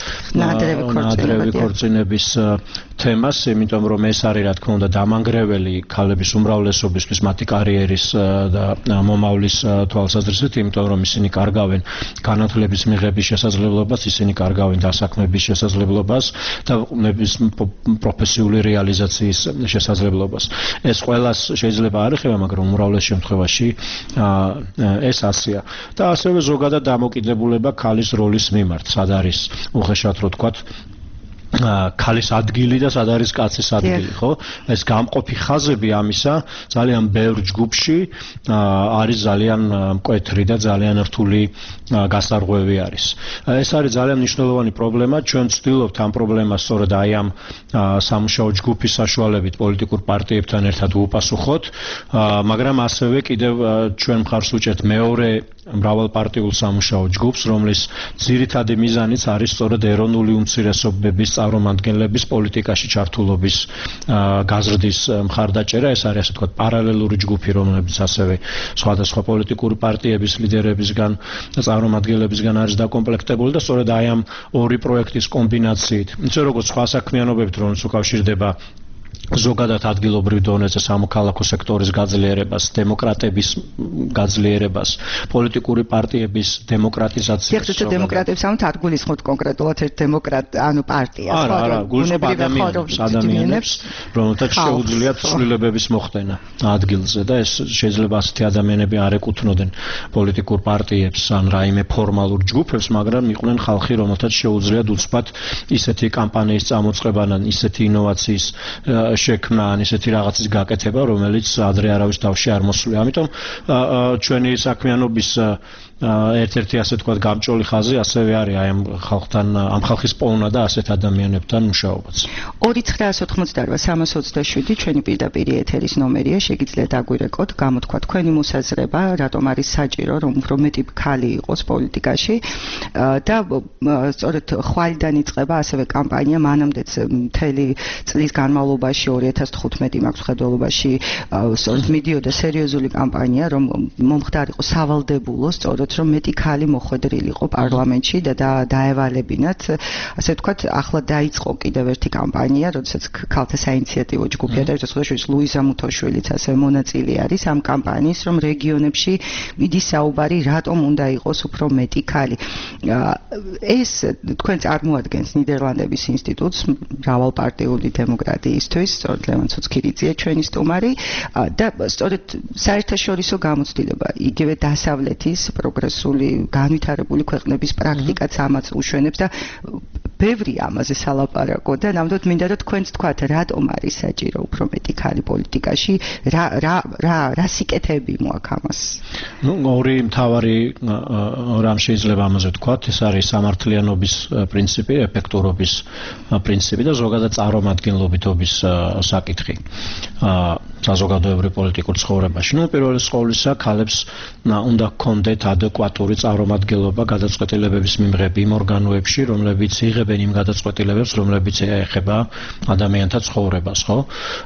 ნადრევი ქორწინების თემას, იმიტომ რომ ეს არის რა თქმა უნდა დამანგრეველი ქალების უმრავლესობისთვის მათი კარიერის და მომავლის თვალსაზრისით, იმიტომ რომ ისინი კარგავენ განათლების მიღების შესაძლებლობას, ისინი კარგავენ დასაქმების შესაძლებლობას და პროფესიული რეალიზაციის შესაძლებლობას. ეს ყველას შეიძლება არ ეხება, მაგრამ უმრავლეს შემთხვევაში ეს ასეა. და ასევე ზოგადად დამოკიდებულება ქალის როლის მიმართ, სად არის უხეშად რო თქვათ ქალის ადგილი და სად არის კაცის ადგილი, ხო? ეს გამყოფი ხაზები ამისა ძალიან ბევრ ჯგუფში არის ძალიან მკვეთრი და ძალიან რთული გასარღვევი არის. ეს არის ძალიან მნიშვნელოვანი პრობლემა. ჩვენ ვცდილობთ ამ პრობლემას სწორედ აი ამ სამუშაო ჯგუფის საშუალებით პოლიტიკურ პარტიებთან ერთად უპასუხოთ, მაგრამ ასევე კიდევ ჩვენ მხარს უჭერთ მეორე მრავალპარტიულ სამუშაო ჯგუფს, რომლის ძირითადი მიზანიც არის სწორედ ეროვნული უმცირესობების წარმომადგენლების პოლიტიკაში ჩართულობის გაზრდის მხარდაჭერა. ეს არის ასე ვთქვათ პარალელური ჯგუფი, რომლებიც ასევე სხვადასხვა პოლიტიკური პარტიების ლიდერებისგან და წარმომადგენლებისგან არის დაკომპლექტებული და სწორედ აი ამ ორი პროექტის კომბინაციით, ისე როგორც სხვა საქმიანობებით, რომელიც უკავშირდება ზოგადად ადგილობრივ დონეზე სამოქალაქო სექტორის გაძლიერებას, დემოკრატების გაძლიერებას, პოლიტიკური პარტიების დემოკრატიზაციას. ხეთ დემოკრატებს ამით არ გულისხმობთ კონკრეტულად ერთ ანუ პარტიას, არა, გულისხმობ ადამიანებს, რომელთაც შეუძლიათ ცვლილებების მოხდენა ადგილზე და ეს შეიძლება ასეთი ადამიანები არ ეკუთვნოდნენ პოლიტიკურ პარტიებს ან რაიმე ფორმალურ ჯგუფებს, მაგრამ იყვნენ ხალხი, რომელთაც შეუძლიათ უცბად ისეთი კამპანიის წამოწყება ან ისეთი ინოვაციის შექმნა ან ისეთი რაღაცის გაკეთება, რომელიც ადრე არავის თავში არ მოსვლია. ამიტომ ჩვენი საქმიანობის ერთ-ერთი ასე ვთქვათ გამჭოლი ხაზი ასევე არის აი ამ ხალხთან, ამ ხალხის პოვნა და ასეთ ადამიანებთან მუშაობაც. 2988-327 ჩვენი პირდაპირი ეთერის ნომერია, შეგიძლიათ აგვირეკოთ, გამოთქვა თქვენი მოსაზრება, რატომ არის საჭირო, რომ უფრო მეტი ქალი იყოს პოლიტიკაში და სწორედ ხვალიდან იწყება ასევე კამპანია, მანამდეც მთელი წლის განმავლობაში 2015 მაქვს ხედველობაში სწორედ მიდიოდა სერიოზული კამპანია, რომ მომხდარიყო სავალდებულო სწორედ რომ მეტი ქალი მოხვედრილიყო პარლამენტში და დაევალებინათ, ასე ვთქვათ, ახლა დაიწყო კიდევ ერთი კამპანია, როდესაც ქალთა საინიციატივო ჯგუფია და ერთად ხოდაშორის ლუიზა მუთოშვილიც ასევე მონაწილე არის ამ კამპანიის, რომ რეგიონებში მიდის საუბარი, რატომ უნდა იყოს უფრო მეტი ქალი. ეს თქვენ წარმოადგენს ნიდერლანდების ინსტიტუტს მრავალპარტიული დემოკრატიისთვის, სწორედ ლევან ცუცქირიძეა ჩვენი სტუმარი და სწორედ საერთაშორისო გამოცდილება, იგივე დასავლეთის პროგრესული განვითარებული ქვეყნების პრაქტიკაც ამაც უშვენებს და ბევრი ამაზე სალაპარაკო და ნამდვილად მინდა რომ თქვენც თქვათ, რატომ არის საჭირო უფრო მეტი ქალი პოლიტიკაში, რა სიკეთეები მოაქვს ამას? ორი მთავარი რამ შეიძლება ამაზე ვთქვათ, ეს არის სამართლიანობის პრინციპი, ეფექტურობის პრინციპი და ზოგადად წარმომადგენლობითობის საკითხი საზოგადოებრივ პოლიტიკურ ცხოვრებაში. პირველი ყოვლისა ქალებს უნდა ჰქონდეთ ადეკვატური წარმომადგენლობა გადაწყვეტილებების მიღების იმ ორგანოებში, რომლებიც იღებენ იმ გადაწყვეტილებებს, რომლებიც ეხება ადამიანთა ცხოვრებას, ხო?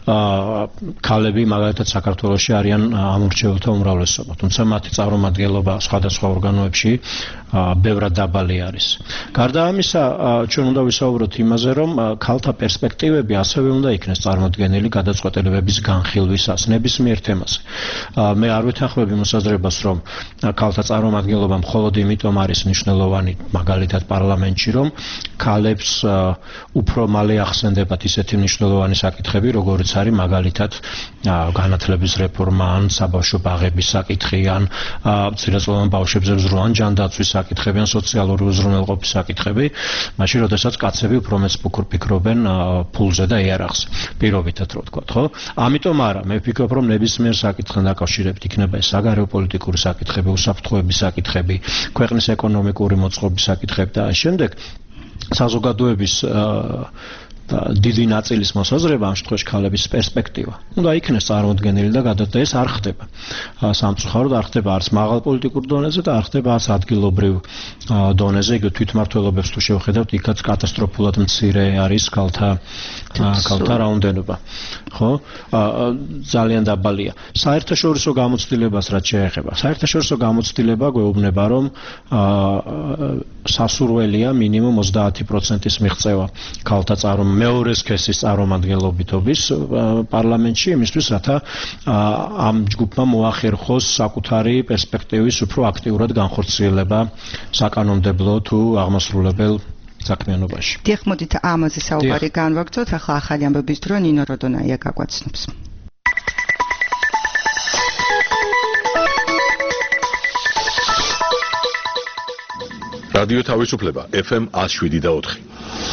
ქალები მაგალითად საქართველოში არიან ამორჩეულთა უმრავლესობა, თუმცა მათი წარმომადგენლობა სხვადასხვა ორგანოებში ბევრად დაბალი არის. გარდა ამისა, ჩვენ უნდა ვისაუბროთ იმაზე, რომ ქალთა პერსპექტივები ასევე უნდა იქნეს წარმოდგენილი გადაწყვეტილებების განხილვისას ნებისმიერ თემაზე. მე არ ვეთანხმები მოსაზრებას, რომ ქალთა წარმომადგენლობა მხოლოდ იმიტომ არის მნიშვნელოვანი მაგალითად პარლამენტში, რომ ქალებს უფრო მალე ახსენდებათ ისეთი მნიშვნელოვანი საკითხები, როგორიც არის მაგალითად განათლების რეფორმა, ან საბავშვო ბაღების საკითხი, ან მცირეწლოვან ბავშვებზე ზრუნვა ჯანდაცვის საკითხები, ან სოციალური უზრუნველყოფის საკითხები, მაშინ როდესაც კაცები უფრო მეც ფიქრობენ ფულზე და იარაღზე, პირობითად რო ვთქვათ, ხო? ამიტომ არა, მე ვფიქრობ, რომ ნებისმიერ საკითხთან დაკავშირებით იქნება ეს საგარეო პოლიტიკური საკითხები, უსაფრთხოების საკითხები, ქვეყნის ეკონომიკური მოწყობის საკითხები და შემდეგ საზოგადოების დიდი ნაწილის მოსაზრება ამ შემთხვევაში ქალების პერსპექტივა უნდა იქნეს წარმოდგენილი და გადადა ეს არ ხდება სამწუხაროდ არ ხდება არც მაღალ პოლიტიკურ დონეზე და არ ხდება არც ადგილობრივ დონეზე იგი თვითმმართველობებს თუ შევხედავთ იქაც კატასტროფულად მცირე არის ქალთა რაოდენობა ხო ძალიან დაბალია საერთაშორისო გამოცდილებას რაც შეეხება საერთაშორისო გამოცდილება გვეუბნება რომ სასურველია მინიმუმ 30%-ის მიღწევა ქალთა წარმომადგენლების მეორე სქესის წარმომადგენლობითობის პარლამენტში იმისთვის რათა ამ ჯგუფმა მოახერხოს საკუთარი პერსპექტივის უფრო აქტიურად განხორციელება საკანონმდებლო თუ აღმასრულებელ საქმიანობაში. დიახ, მოდით ამაზე საუბარი განვაგრძოთ. ახლა ახალი ამბების დრო ნინო როდონაია გაგვაცნობს. რადიო თავისუფლება FM 107.4.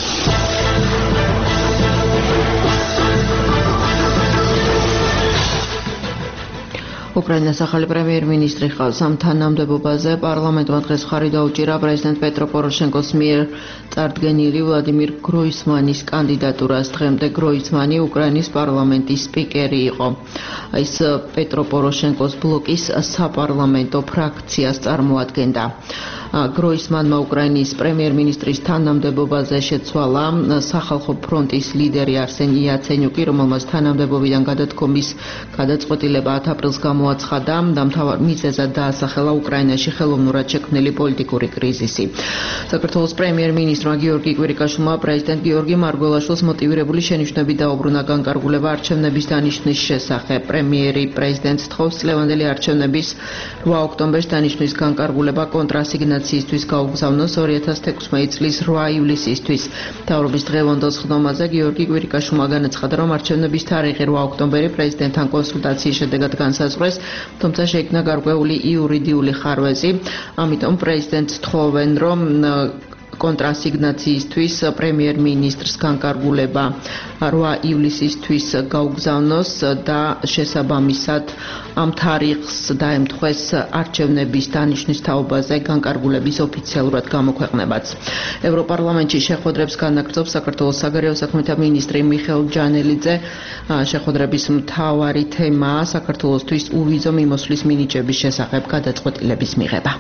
უკრაინას ახალი პრემიერ-მინისტრი ხავს ამ თანამდებობაზე პარლამენტმა დღეს მხარი დაუჭირა პრეზიდენტ პეტრო პოროშენკოს მიერ წარდგენილი ვლადიმირ გროისმანის კანდიდატურას. დღემდე გროისმანი უკრაინის პარლამენტის სპიკერი იყო. ის პეტრო პოროშენკოს ბლოკის საპარლამენტო ფრაქციას წარმოადგენდა. გროისმანმა უკრაინის პრემიერ-მინისტრის თანამდებობაზე შეცვალა სახალხო ფრონტის ლიდერი არსენი იაცენიუკი, რომელმაც თანამდებობიდან გადადგომის გადაწყვეტილება 10 აპრილს გამოაცხადა და მთავარ მიზეზად დაასახელა უკრაინაში ხელოვნურად შექმნილი პოლიტიკური კრიზისი. საქართველოს პრემიერ-მინისტრმა გიორგი კვირიკაშვილმა პრეზიდენტ გიორგი მარგველაშვილს მოტივირებული შენიშვნები დაუბრუნა განკარგულება არჩევნების დანიშვნის შესახებ. პრემიერი პრეზიდენტს თხოვს წლევანდელი არჩევნების 8 ოქტომბერს დანიშვნის განკარგულება კონტრასიგნაციისთვის გაუგზავნოს 2016 წლის 8 ივლისისთვის. მთავრობის დღევანდელ სხდომაზე გიორგი კვირიკაშვილმა განაცხადა, რომ არჩევნების თარიღი 8 ოქტომბერი პრეზიდენტთან კონსულტაციის შედეგად განსაზღვრეს, თუმცა შეიქმნა გარკვეული იურიდიული ხარვეზი, ამიტომ პრეზიდენტს თხოვენ, რომ კონტრასიგნაციისთვის პრემიერ-მინისტრს განკარგულება 8 ივლისისთვის გაუგზავნოს და შესაბამისად ამ თარიღს დაემთხვეს არჩევნების დანიშვნის თაობაზე განკარგულების ოფიციალურად გამოქვეყნებაც. ევროპარლამენტში შეხვედრებს განაგრძობს საქართველოს საგარეო საქმეთა მინისტრი მიხეილ ჯანელიძე. შეხვედრების მთავარი თემაა საქართველოსთვის უვიზო მიმოსვლის მინიჭების შესახებ გადაწყვეტილების მიღება.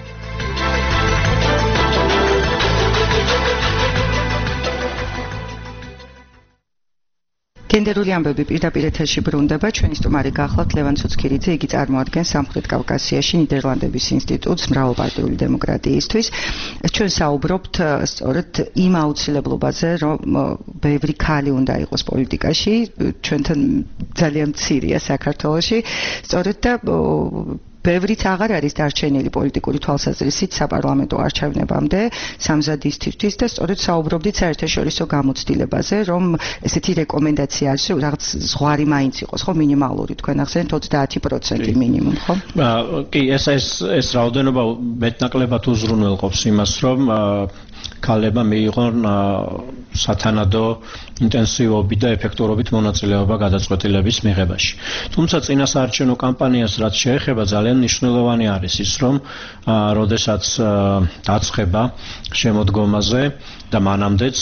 გენდერული ამბები პირდაპირ ეთერში ბრუნდება. ჩვენი სტუმარი გახლავთ ლევან ცუცქირიძე. იგი წარმოადგენს სამხრეთ კავკასიაში ნიდერლანდების ინსტიტუტს მრავალპარტიული დემოკრატიისთვის. ჩვენ საუბრობთ სწორედ იმ აუცილებლობაზე, რომ ბევრი ქალი უნდა იყოს პოლიტიკაში. ჩვენთან ძალიან მცირეა საქართველოში. სწორედ და ბევრიც აღარ არის დარჩენილი პოლიტიკური თვალსაზრისით საპარლამენტო არჩევნებამდე სამზადისთვისთვის და სწორედ საუბრობდით საერთაშორისო გამოცდილებაზე, რომ ესეთი რეკომენდაცია არის, რომ რაღაც ზღვარი მაინც იყოს, ხო, მინიმალური, თქვენ ახსენეთ 30% მინიმუმ, ხო? კი, ეს რაოდენობა მეტნაკლებად უზრუნველყოფს იმას, რომ ქალებმა მიიღონ სათანადო ინტენსივობით და ეფექტურობით მონაწილეობა გადაწყვეტილების მიღებაში. თუმცა წინასაარჩევნო კამპანიას რაც შეეხება ძალიან მნიშვნელოვანი არის ის, რომ როდესაც დაწყება შემოდგომაზე და მანამდეც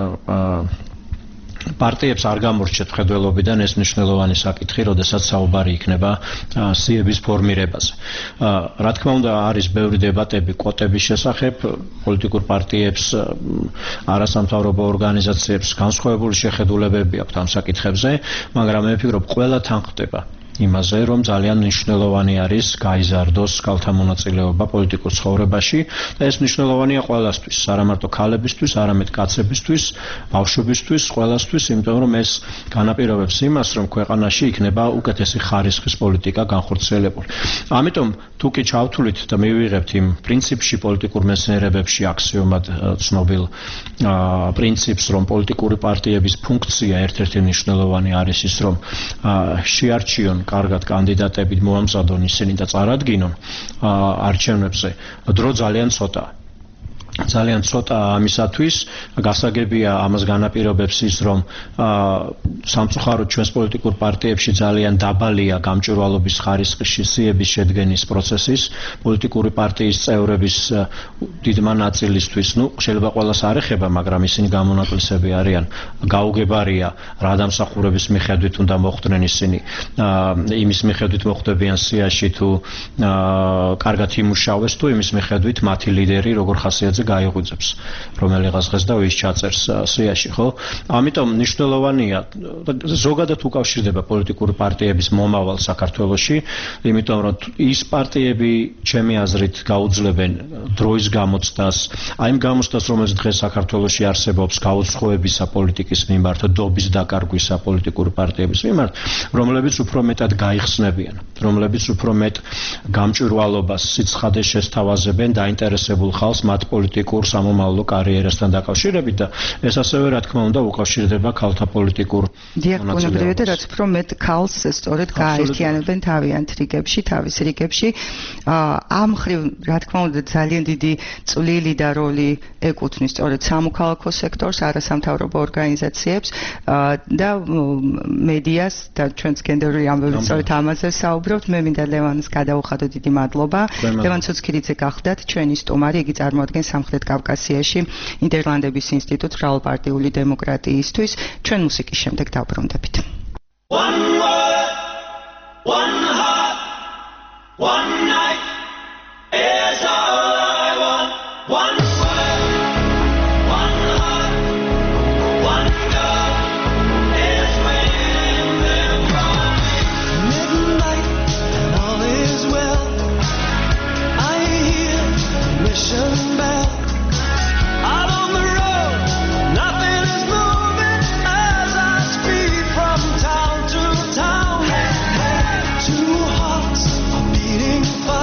პარტიებს არ გამორჩეთ ხედველობიდან ეს მნიშვნელოვანი საკითხი, როდესაც საუბარი იქნება სიების ფორმირებაზე. რა თქმა უნდა, არის ბევრი დებატები კვოტების შესახებ, პოლიტიკურ პარტიებს, არასამთავრობო ორგანიზაციებს განსხვავებული შეხედულებები აქვთ ამ საკითხებზე, მაგრამ მე ვფიქრობ, ყველა თან ხდება იმაზე, რომ ძალიან მნიშვნელოვანი არის გაიზარდოს ქალთა მონაწილეობა პოლიტიკურ ცხოვრებაში და ეს მნიშვნელოვანია ყველასთვის, არა მარტო ქალებისთვის, არამედ კაცებისთვის, ბავშვებისთვის, ყველასთვის, იმიტომ რომ ეს განაპირობებს იმას, რომ ქვეყანაში იქნება უკეთესი ხარისხის პოლიტიკა განხორციელებული. ამიტომ თუ კი ჩავთვლით და მივიღებთ იმ პრინციპში პოლიტიკურ მეცნიერებებში აქსიომად ცნობილ პრინციპს, რომ პოლიტიკური პარტიების ფუნქცია ერთ-ერთი მნიშვნელოვანი არის ის, რომ შეარჩიონ კარგად კანდიდატები მოამზადონ ისინი და წარადგინონ არჩევნებზე, დრო ძალიან ცოტაა. ძალიან ცოტა ამისათვის გასაგებია ამას განაპირობებს ის რომ სამწუხაროდ ჩვენს პოლიტიკურ პარტიებში ძალიან დაბალია გამჭვირვალობის ხარისხის სიების შედგენის პროცესის პოლიტიკური პარტიის წევრების დიდმა ნაწილისთვის შეიძლება ყველას არ ეხება მაგრამ ისინი გამონაკლისები არიან გაუგებარია რა დამსახურების მიხედვით უნდა მოხვდნენ ისინი იმის მიხედვით მოხვდებიან სიაში თუ კარგად იმუშავეს თუ იმის მიხედვით მათი ლიდერი როგორ ხასიათზე გაიღვიძებს რომელიღაც დღეს და ვის ჩაწერს სიაში ხო ამიტომ მნიშვნელოვანია ზოგადად უკავშირდება პოლიტიკური პარტიების მომავალ საქართველოში იმიტომ რომ ის პარტიები ჩემი აზრით გაუძლებენ დროის გამოცდას აი იმ გამოცდას რომელიც დღეს საქართველოში არსებობს გაუცხოებისა პოლიტიკის მიმართ დობის დაკარგვისა პოლიტიკური პარტიების მიმართ რომლებიც უფრო მეტად გაიხსნებიან რომლებიც უფრო მეტ გამჭვირვალობას სიცხადეს შესთავაზებენ დაინტერესებულ ხალხს მათ პოლიტიკურ სამომავლო კარიერასთან დაკავშირებით და ეს ასევე რა თქმა უნდა უკავშირდება ქალთა პოლიტიკურ მონაწილეობას. რაც უფრო მეტ ქალს სწორედ გააერთიანებენ თავიანთ რიგებში, თავის რიგებში. ამ მხრივ რა თქმა უნდა ძალიან დიდი წვლილი და როლი ეკუთვნის სწორედ სამოქალაქო სექტორს, არასამთავრობო ორგანიზაციებს და მედიას და ჩვენს გენდერული ამბები სწორედ ამაზე საუბრობთ. მე მინდა ლევანს გადავუხადო დიდი მადლობა. ლევან ცუცქირიძე გახდათ ჩვენი სტუმარი, იგი წარმოადგენს სამხრეთ კავკასიაში ნიდერლანდების ინსტიტუტს მრავალპარტიული დემოკრატიისთვის. ჩვენ მუსიკის შემდეგ დავბრუნდებით. One word, one heart, one night is all I want. One word, one heart, one girl is waiting there for me. Midnight and all is well. I hear the mission bell. Out on the road, nothing is moving as I speed from town to town. Two hearts are beating fast.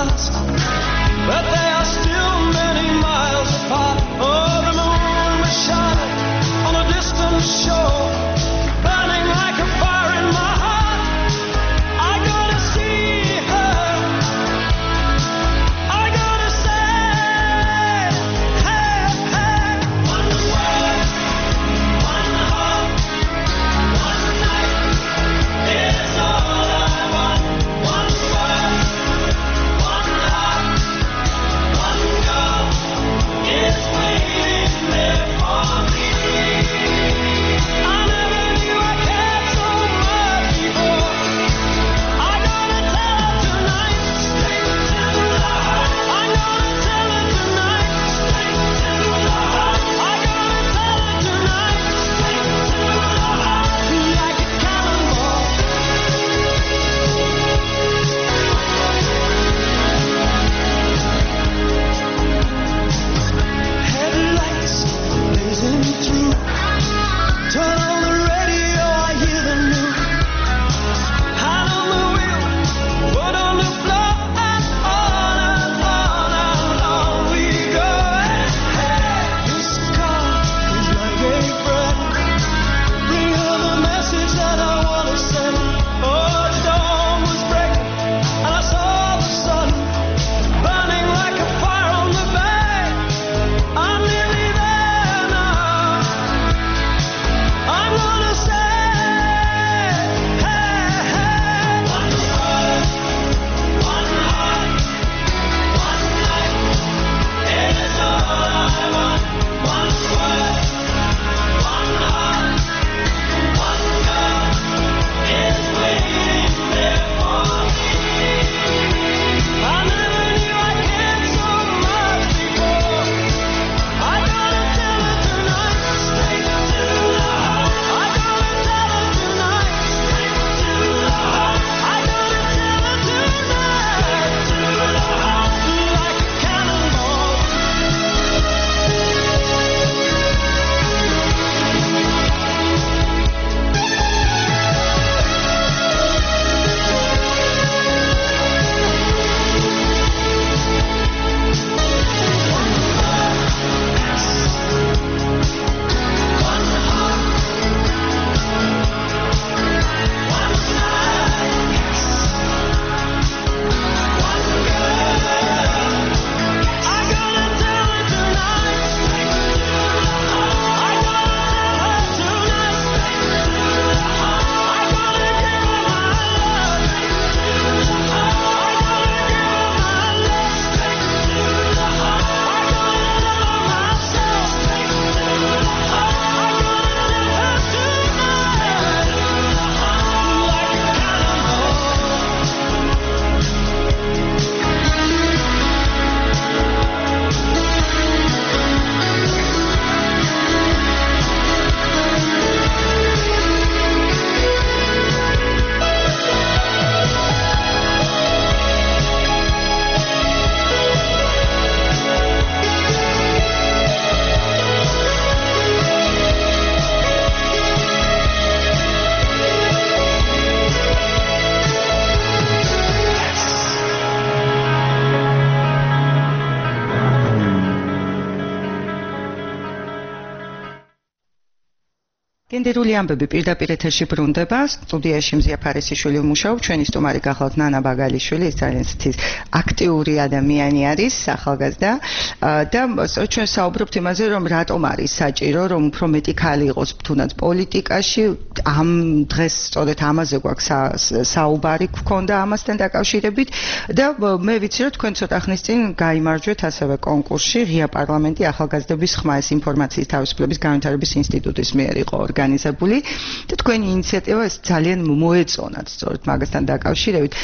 გენდერული ამბები პირდაპირ ეთერში ბრუნდება. სტუდიაში მზია ფარესიშვილი მუშაობს, ჩვენი სტუმარი გახლავთ ნანა ბაგალიშვილი, ის ძალიან ცის აქტიური ადამიანი არის, ახალგაზრდა და ჩვენ საუბრობთ იმაზე, რომ რატომ არის საჭირო, რომ უფრო მეტი ქალი იყოს თუნდაც პოლიტიკაში. ამ დღეს სწორედ ამაზე გვაქვს საუბარი გქონდა ამასთან დაკავშირებით და მე ვიცი, რომ თქვენ ცოტა ხნის წინ გაიმარჯვეთ ასევე კონკურსში ღია პარლამენტი ახალგაზრდების ხმა ეს ინფორმაციის თავისუფლების განვითარების ინსტიტუტის მიერ იყო ორგანიზებული და თქვენი ინიციატივა ეს ძალიან მოეწონათ სწორედ მაგასთან დაკავშირებით.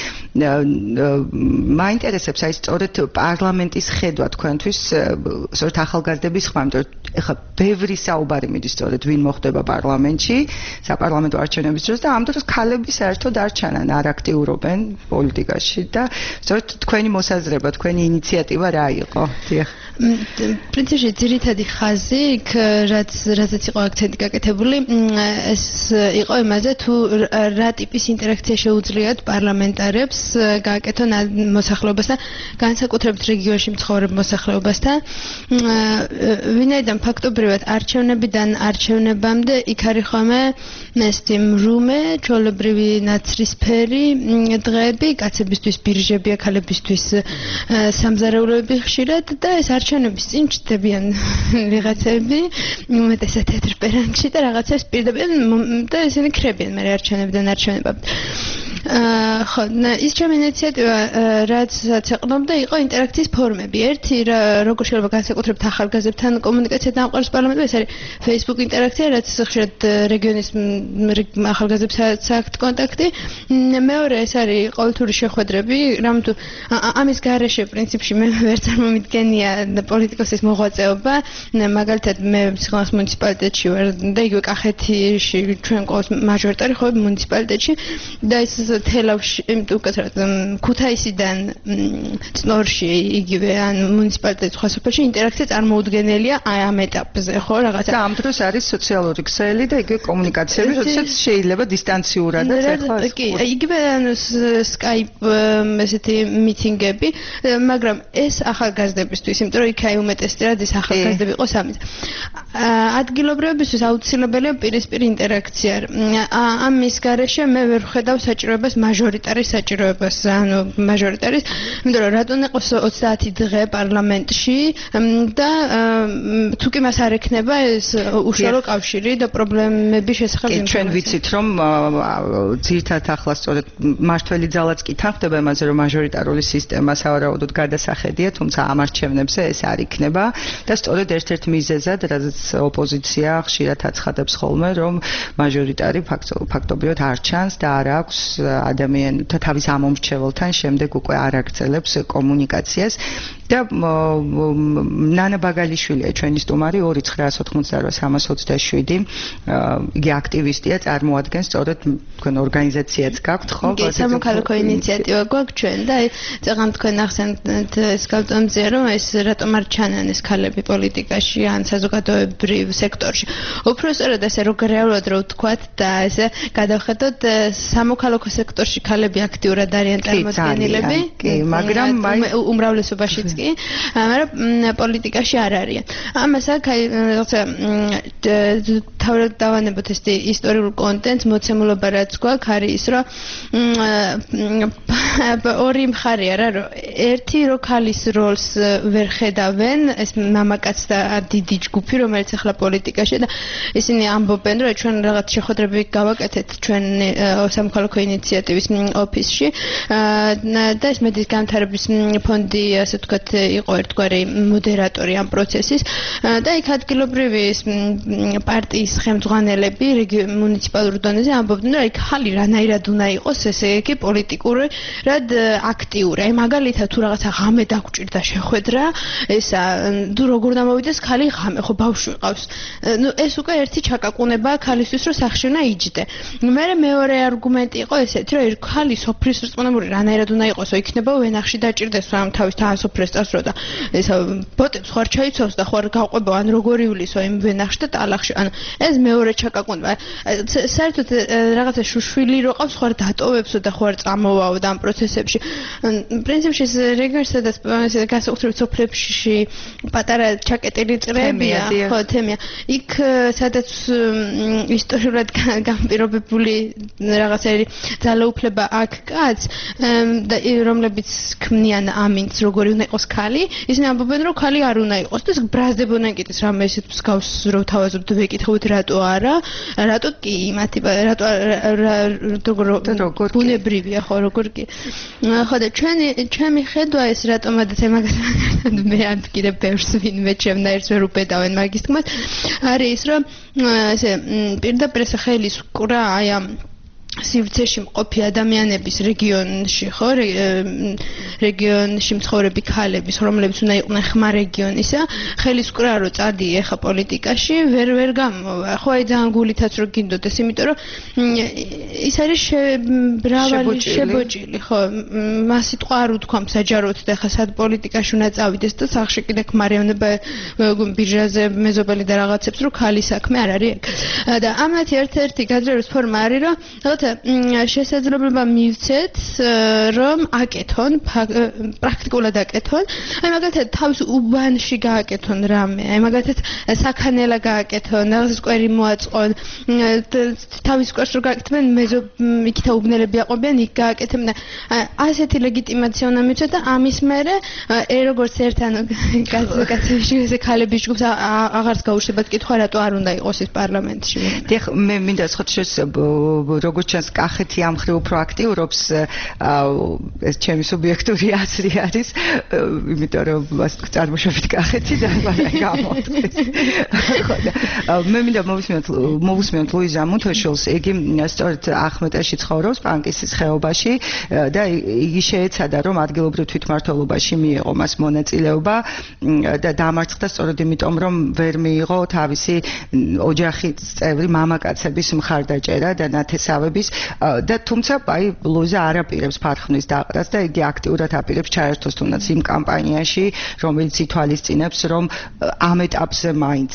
მაინტერესებს აი სწორედ პარლამენტის ხედვა თქვენთვის სწორედ ახალგაზრდების ხმა, იმიტომ რომ ეხლა ბევრი საუბარი მიდის სწორედ ვინ მოხდება პარლამენტში, საპარლამენტო არჩევნების დროს და ამ დროს ქალები საერთოდ არ ჩანან, არ აქტიურობენ პოლიტიკაში და სწორედ თქვენი მოსაზრება, თქვენი ინიციატივა რა იყო? დიახ. პრინციპში ძირითადი ხაზი იქ რაზეც იყო აქცენტი გაკეთებული ეს იყო იმაზე თუ რა ტიპის ინტერაქცია შეუძლიათ პარლამენტარებს გააკეთონ მოსახლეობასთან განსაკუთრებით რეგიონში მცხოვრებ მოსახლეობასთან ვინაიდან ფაქტობრივად არჩევნებიდან არჩევნებამდე იქ არის ხოლმე ესეთი მრუმე ჩვეულებრივი ნაცრისფერი დღეები კაცებისთვის ბირჟებია ქალებისთვის სამზარეულოები ხშირად და ეს არჩევნების წინ ჩდებიან ვიღაცები უმეტესად თეთრ პერანგში და რაღაცას პირდებიან და ისინი ქრებიან მე არჩევნებიდან არჩევნებამდე ხო ის ჩემი ინიციატივა რაცაც ეყრდნობდა იყო ინტერაქციის ფორმები ერთი როგორ შეიძლება განსაკუთრებით ახალგაზრდებთან კომუნიკაცია დამყაროს პარლამენტში ეს არის Facebook ინტერაქცია რაც ხშირად რეგიონის ახალგაზრდებსაც აქვთ კონტაქტი მეორე ეს არის ყოველთვიური შეხვედრები რამ თუ ამის გარეშე პრინციპში მე ვერც არ მომიდგენია პოლიტიკოსის მოღვაწეობა მაგალითად მე სიღნაღის მუნიციპალიტეტში ვარ და იგივე კახეთში ჩვენ ყავს მაჟორიტარი ხო მუნიციპალიტეტში და ეს თელავში უკეთრად ქუთაისიდან წნორში იგივე ან მუნიციპალიტეტის სხვა სოფელში ინტერაქცია წარმოუდგენელია ამ ეტაპზე ხო რაღაცა და ამ დროს არის სოციალური ქსელი და იგივე კომუნიკაციები როდესაც შეიძლება დისტანციურადაც ახლა კი იგივე Skype ესეთი მიტინგები მაგრამ ეს ახალგაზრდებისთვის იმიტომ რომ იქ აი უმეტესად ეს ახალგაზრდები იყოს ამის ადგილობრივებისთვის აუცილებელია პირისპირ ინტერაქცია ამის გარეშე მე ვერ ვხედავ საჭიროებას მაჟორიტარის საჭიროებას ანუ მაჟორიტარის იმიტომ რომ რატომ იყოს 30 დღე პარლამენტში და თუ კი მას არ ექნება ეს უშუალო კავშირი და პრობლემების შესახებ ჩვენ ვიცით რომ ძირთად ახლა სწორედ მართველი ძალაც კი თანხდება იმაზე რომ მაჟორიტარული სისტემა სავარაუდოდ გადასახედია თუმცა ამ არჩევნებზე ეს არ იქნება და სწორედ ერთ-ერთ მიზეზად რადგან ოპოზიცია ხშირად აცხადებს ხოლმე რომ მაჟორიტარი ფაქტობრივად არ ჩანს და არ აქვს ადამიანთა თავის ამომრჩეველთან შემდეგ უკვე არ აგრძელებს კომუნიკაციას და ნანა ბაგალიშვილია ჩვენი სტუმარი 2988327 იგი აქტივისტია წარმოადგენს სწორედ თქვენ ორგანიზაციაც გაქვთ ხო სამოქალაქო ინიციატივა გვაქვს ჩვენ და წეგან თქვენ ახსენეთ ეს გავწამზია რომ ეს რატომ არ ჩანან ეს ქალები პოლიტიკაში ან საზოგადოებრივ სექტორში უფრო სწორად ესე როგორ რეალურად რო ვთქვათ და ესე გადავხედოთ სამოქალაქო სექტორში ქალები აქტიურად არიან წარმოდგენილები კი მაგრამ უმრავლესობაშიც კი მაგრამ პოლიტიკაში არ არიან ამას აქ აი რაღაცა თავად დავანებოთ ეს ისტორიულ კონტენტს მოცემულობა რაც გვაქვს არის ის რომ ორი მხარეა რა რომ ერთი რო ქალის როლს ვერ ხედავენ ეს მამაკაც და დიდი ჯგუფი რომელიც ახლა პოლიტიკაში და ისინი ამბობენ რომ ჩვენ რაღაც შეხვედრები გავაკეთეთ ჩვენ სამოქალაქო ინიციატივის ოფისში და ეს მედის განვითარების ფონდი ასე ვთქვათ იყო ერთგვარი მოდერატორი ამ პროცესის და იქ ადგილობრივი პარტიის ხელმძღვანელები მუნიციპალურ დონეზე ამბობდნენ რომ აი ხალი რანაირად უნდა იყოს ესე იგი პოლიტიკური რად აქტიური აი მაგალითად თუ რაღაცა ღამე დაგჭირდა შეხვედრა ესა თუ როგორ დამოვიდეს ხალი ღამე ხო ბავშვი ყავს ნუ ეს უკვე ერთი ჩაკაკუნება ქალისთვის რომ სახში უნდა იჯდე მეორე არგუმენტი იყო ესეთი რომ ხალი სოფლის რწმუნებული რანაირად უნდა იყოსო იქნება ვენახში დაჭირდეს ამ თავის თავისოფლეს წარსულდა ესა ბოტებს ხარ ჩაიცავს და ხარ გავყვება ან როგორ ივლისო იმ ვენახში და ტალახში ანუ ეს მეორე ჩაკაკუნდა საერთოდ რაღაცა შუშვილი რო ყავს ხარ დატოვებსო და ხარ წამოვაო და ამ პროცესებში პრინციპში ეს რეგიონს სადაც გასაუბრებ სოფლებში პატარა ჩაკეტილი წრეებია ხო თემია იქ სადაც ისტორიულად განპირობებული რაღაცა ძალაუფლება აქ კაც და რომლებიც ქმნიან ამინდს როგორი უნდა იყოს ქალი ისინი ამბობენ რომ ქალი არ უნდა იყოს და ბრაზდებოდნენ კიდეს რამე ისეთ მსგავს რო თავაზობთ ვეკითხოთ რატო არა რატო კი მათი რატო როგორ ბუნებრივია ხო როგორ კი ხო და ჩემი ხედვა ეს რატომადაც მაგათ მე ამ კიდე ბევრს ვინმე ჩემნაირს ვერ უპედავენ მაგის თქმას არის ის რომ ესე პირდაპირ ეს ხელის კვრა აი ამ სივრცეში მყოფი ადამიანების რეგიონში ხო რეგიონში მცხოვრები ქალების რომლებიც უნდა იყვნენ ხმა რეგიონისა ხელის კვრა რო წადიე ხა პოლიტიკაში ვერ გამოვა ხო აი ძალიან გულითაც რო გინდოდეს იმიტომ რომ ის არის მრავალი შებოჭილი ხო მას სიტყვა არ უთქვამ საჯაროდ და ხა სად პოლიტიკაში უნდა წავიდეს და სახში კიდე ხმარევნება ბირჟაზე მეზობელი და რაღაცებს რო ქალის საქმე არ არის ეგ და ამათი ერთ-ერთი გაძლიერების ფორმა არის რომ შესაძლებლობა მივცეთ რომ აკეთონ პრაქტიკულად აკეთონ აი მაგათაც თავის უბანში გააკეთონ რამე აი მაგათაც საქანელა გააკეთონ რაღაცა სკვერი მოაწყონ თავის სკვერს რო გააკეთებენ იქითა უბნელები აყვებიან იქ გააკეთებენ და ასეთი ლეგიტიმაცია უნდა მივცეთ და ამის მერე როგორც ერთ ანუ კაცებში ესე ქალების ჯგუფს აღარც გაუშვებათ კითხვა რატო არ უნდა იყოს ეს პარლამენტში დიახ მე მინდა სხვათა როგორც ჩანს კახეთი ამ ხრივ უფრო აქტიურობს ეს ჩემი სუბიექტური აზრი არის იმიტომ რომ წარმოშობით კახეთი და გამოდის მე მინდა მოვუსმენთ ლუიზა მუთოშილს იგი სწორედ ახმეტაში ცხოვრობს პანკისის ხეობაში და იგი შეეცადა რომ ადგილობრივ თვითმმართველობაში მიიღო მას მონაწილეობა და დამარცხდა სწორედ იმიტომ რომ ვერ მიიღო თავისი ოჯახის წევრი მამაკაცების მხარდაჭერა და ნათესავების და თუმცა აი ლუიზა არ აპირებს ფარხმის დაყრას და იგი აქტიურად აპირებს ჩაერთოს თუნდაც იმ კამპანიაში რომელიც ითვალისწინებს რომ ამ ეტაპზე მაინც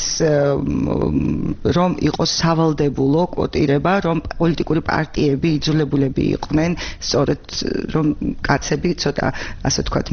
რომ იყოს სავალდებულო კვოტირება რომ პოლიტიკური პარტიები იძულებულები იყვნენ სწორედ რომ კაცები ცოტა ასე ვთქვათ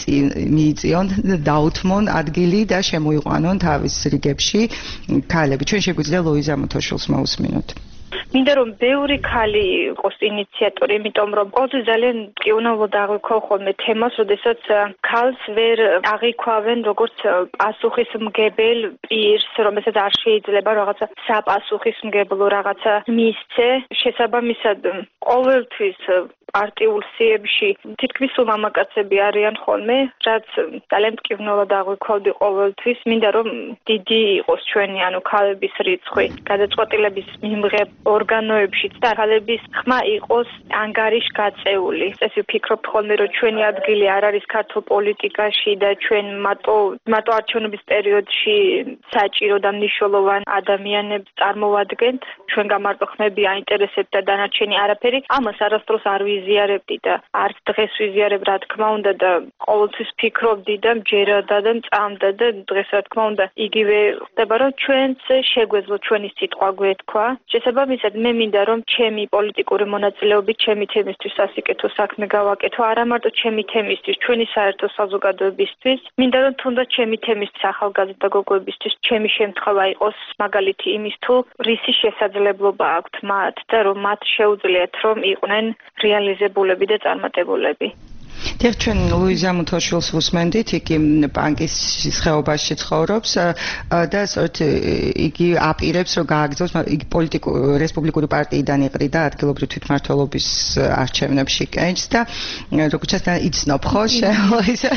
მიიწიონ დაუთმონ ადგილი და შემოიყვანონ თავის რიგებში ქალები ჩვენ შეგვიძლია ლუიზა მუთოშილს მოусმინოთ მინდა რომ ბევრი ქალი იყოს ინიციატორი, იმიტომ რომ ყოველთვის ძალიან მტკივნეულად აღვიქვა ხოლმე თემას, როდესაც ქალს ვერ აღიქვავენ როგორც პასუხისმგებელ პირს, რომელსაც არ შეიძლება რაღაცა საპასუხისმგებლო რაღაცა მისცე, შესაბამისად ყოველთვის პარტიულ სიებში თითქმის მამაკაცები არიან ხოლმე, რაც ძალიან მტკივნეულად აღვიქვავდი ყოველთვის. მინდა რომ დიდი იყოს ჩვენი ანუ ქალების რიცხვი გადაწყვეტილების მიმღებ ორგანოებშიც და ქალების ხმა იყოს ანგარიშგაწეული. წესი ვფიქრობ ხოლმე რომ ჩვენი ადგილი არ არის ქართულ პოლიტიკაში და ჩვენ მარტო არჩევნების პერიოდში საჭირო და მნიშვნელოვან ადამიანებს წარმოვადგენთ. ჩვენ გამარტო ხმები აინტერესებთ და დანარჩენი არაფერი. ამას არასდროს არ ვიზიარებდი და არც დღეს ვიზიარებ რა თქმა უნდა და ყოველთვის ფიქრობდი და მჯეროდა და მწამდა და დღეს რა თქმა უნდა იგივე ხდება რომ ჩვენც შეგვეძლო ჩვენი სიტყვა გვეთქვა. შესაბამისად მე მინდა რომ ჩემი პოლიტიკური მონაწილეობით ჩემი თემისთვის სასიკეთო საქმე გავაკეთო არა მარტო ჩემი თემისთვის ჩვენი საერთო საზოგადოებისთვის. მინდა რომ თუნდაც ჩემი თემისთვის ახალგაზრდა გოგოებისთვის ჩემი შემთხვევა იყოს მაგალითი იმის თუ რისი შესაძლებლობა აქვთ მათ და რომ მათ შეუძლიათ რომ იყვნენ რეალიზებულები და წარმატებულები. დიახ, ჩვენ ლუიზა მუთოშილს ვუსმენდით, იგი პანკისის ხეობაში ცხოვრობს და სწორედ იგი აპირებს რომ გააგრძელოს, იგი რესპუბლიკური პარტიიდან იყრიდა ადგილობრივ თვითმმართველობის არჩევნებში კენჭს და როგორც ჩანს იცნობ ხო ლუიზას?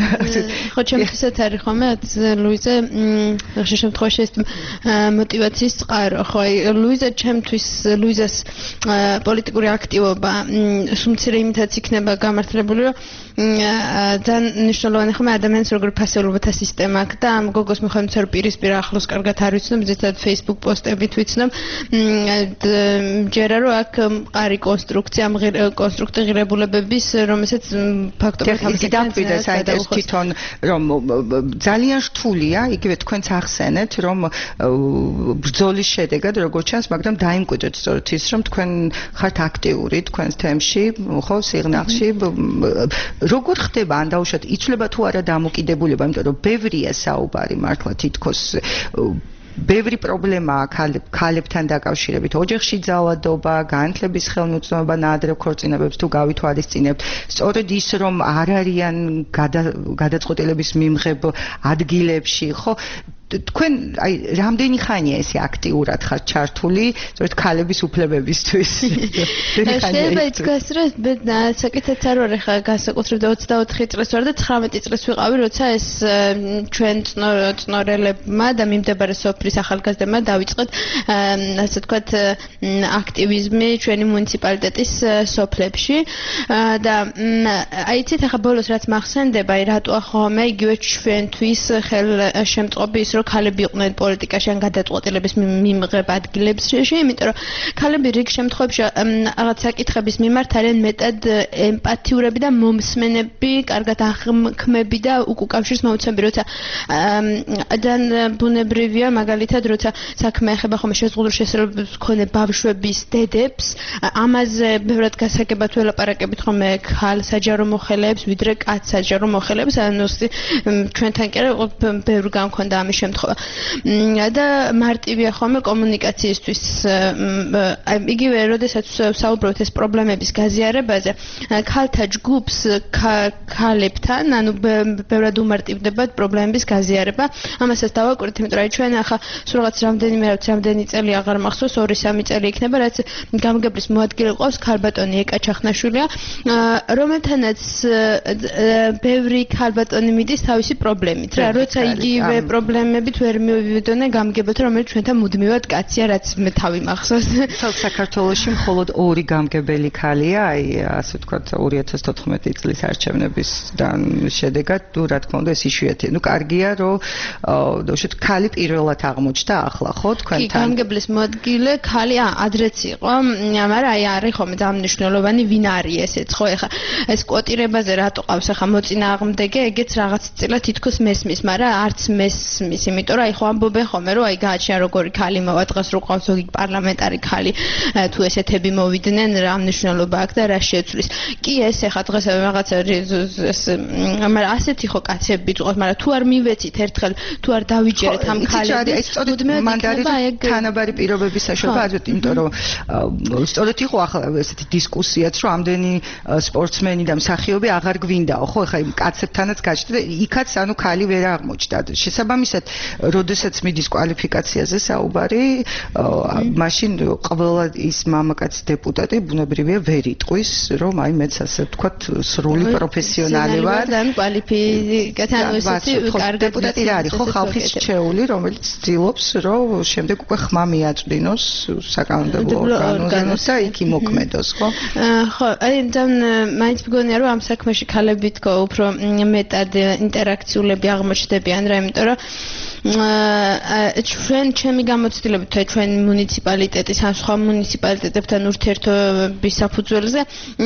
ხო, ჩემთვისაც არის ხომ ლუიზა ხშირ შემთხვევაში ეს мотиваციის წყარო, ხო, ლუიზა ჩემთვის ლუიზას პოლიტიკური აქტივობა სუმცირე იმითაც იქნება გამართლებული რომ ძალიან მნიშვნელოვანი ხომ ადამიანის როგორ ფასეულობათა სისტემა აქვს და ამ გოგოს მიხვდით რომ პირისპირ ახლოს კარგად არ ვიცნობ, ზედმეტად Facebook პოსტებით ვიცნობ, ჯერა რომ აქ მყარი კონსტრუქცია, კონსტრუქტორ ღირებულებების, რომელსაც ფაქტობრივად დამკვიდრდა საერთოდ თვითონ რომ ძალიან რთულია, იგივე თქვენც ახსენეთ, რომ ბრძოლის შედეგად როგორ ჩანს, მაგრამ დაიმკვიდრეთ სწორედ ის, რომ თქვენ ხართ აქტიური თქვენს თემში, ხო, სიღნაღში, როგორ ხდება ან დაუშვათ იცვლება თუ არა დამოკიდებულება, იმიტომ რომ ბევრია საუბარი მართლა თითქოს ბევრი პრობლემაა ქალებთან დაკავშირებით, ოჯახში ძალადობა, განათლების ხელმისაწვდომობა, ნაადრევ ქორწინებებს თუ გავითვალისწინებთ, სწორედ ის რომ არ არიან გადაწყვეტილების მიმღებ ადგილებში, ხო? თქვენ აი რამდენი ხანია ესე აქტიურად ხართ ჩართული სწორედ ქალების უფლებებისთვის? შეიძლება ითქვას, რომ საკითხიც არ ვარ ხა განსაკუთრებით 24 წელს ვარ და 19 წელს ვიყავი, როცა ეს ჩვენ წნორელებმა და მიმდებარე სოფლის ახალგაზრდებმა დავიწყეთ ასე ვთქვათ აქტივიზმი ჩვენი მუნიციპალიტეტის სოფლებში და აი იცით ახლა ბოლოს რაც მახსენდება, აი რატო ხომ იგივე ჩვენთვის ხელშემწყობი ის რომ ქალები იყვნენ პოლიტიკაში ან გადაწყვეტილების მიმღებ ადგილებში, იმიტომ რომ ქალები რიგ შემთხვევებში რაღაც საკითხების მიმართ არიან მეტად ემპათიურები და მომსმენები, კარგად ახმები და უკავშირს მოუწევები, როცა ძალიან ბუნებრივია, მაგალითად, როცა საქმე ეხება ხოლმე შეზღუდულ შესაძლებლობებს მქონე ბავშვების დედებს, ამაზე ბევრად გასაგებად ველაპარაკებით ხოლმე ქალ საჯარო მოხელეებს, ვიდრე კაც საჯარო მოხელეებს, ანუ ჩვენთან კი ბევრი გამქონდა ამის შემთხვევა. და მარტივია ხოლმე კომუნიკაციისთვის. აი იგივე, როდესაც საუბრობთ ეს პრობლემების გაზიარებაზე, ქალთა ჯგუფს ქალებთან, ანუ ბევრად უმარტივდებათ პრობლემების გაზიარება. ამასაც დავაკვირდით, იმიტომ რომ ჩვენ ახლა სულ რაღაც რამდენი წელი აღარ მახსოვს, 2-3 წელი იქნება, რაც გამგებლის მოადგილე ყავს ქალბატონი ეკა ჩახნაშვილია, რომელთანაც ბევრი ქალბატონი მიდის თავისი პრობლემით, რა, როცა იგივე პრობლემებით ვერ მივიდოდნენ გამგებელთან, რომელიც ჩვენთან მუდმივად კაცია, რაც მე თავი მახსოვს. საქართველოში მხოლოდ 2 გამგებელი ქალია, აი ასე ვთქვათ 2014 წლის არჩევნებისგან შედეგად, რა თქმა უნდა ეს იშვიათია. ნუ კარგია, რომ უშუალოდ ქალი პირველად აღმოჩნდა ახლა, ხო, თქვენთან. კი, გამგებლის მოადგილე ქალი ადრეც იყო, მაგრამ აი არის ხოლმე ძალიან მნიშვნელოვანი ვინ არის ესეც, ხო, ეხა ეს კვოტირებაზე რატო ყავს ახლა მოწინააღმდეგე, ეგეც რაღაც წილა თითქოს მესმის, მაგრამ არც მესმის, იმიტომ რომ აი ხო ამბობენ ხოლმე, რომ აი გააჩნია როგორი ქალი მოვა დღეს რო ყავს ზოგი პარლამენტარი ქალი, თუ ესეთები მოვიდნენ, რა მნიშვნელობა აქვს და რა შეცვლის. კი ეს ეხა დღეს რაღაცა ეს მაგრამ ასეთი ხო კაცები წყვეტ, მაგრამ თუ არ მივეცით ერთხელ, თუ არ დავიჯერეთ ამ ქალებს, მან არის თანაბარი პირობების საშუალება, азот, იმიტომ რომ სწორედ იყო ახლა ესეთი დისკუსიაც, რომ ამდენი სპორტსმენი და მსახიობი აღარ გვინდაო, ხო, ეხა იმ კაცებთანაც გაჩნდა და იქაც ანუ ქალი ვერ აღმოჩნდა. შესაბამისად, როდესაც მიდის კვალიფიკაციაზე საუბარი, მაშინ ყველა ის მამაკაც დეპუტატი ბუნებრივია ვერ იტყვის, რომ აი მეც ასე ვთქვათ, სრული პროფესიონალი ვარ. და კვალიფიკაცია კარგი დეპუტატი რა არის, ხო, ხალხის რჩეული, რომელიც ცდილობს, რომ შემდეგ უკვე ხმა მიაწვდინოს საკანონმდებლო ორგანოს და იქ იმოქმედოს, ხო? ხო, აი მაინც მგონია, რომ ამ საქმეში ქალები თქო უფრო მეტად ინტერაქციულები აღმოჩნდებიან რა, იმიტომ რომ ჩვენი გამოცდილებით თუ ჩვენ მუნიციპალიტეტის ან სხვა მუნიციპალიტეტებთან ურთიერთობის საფუძველზე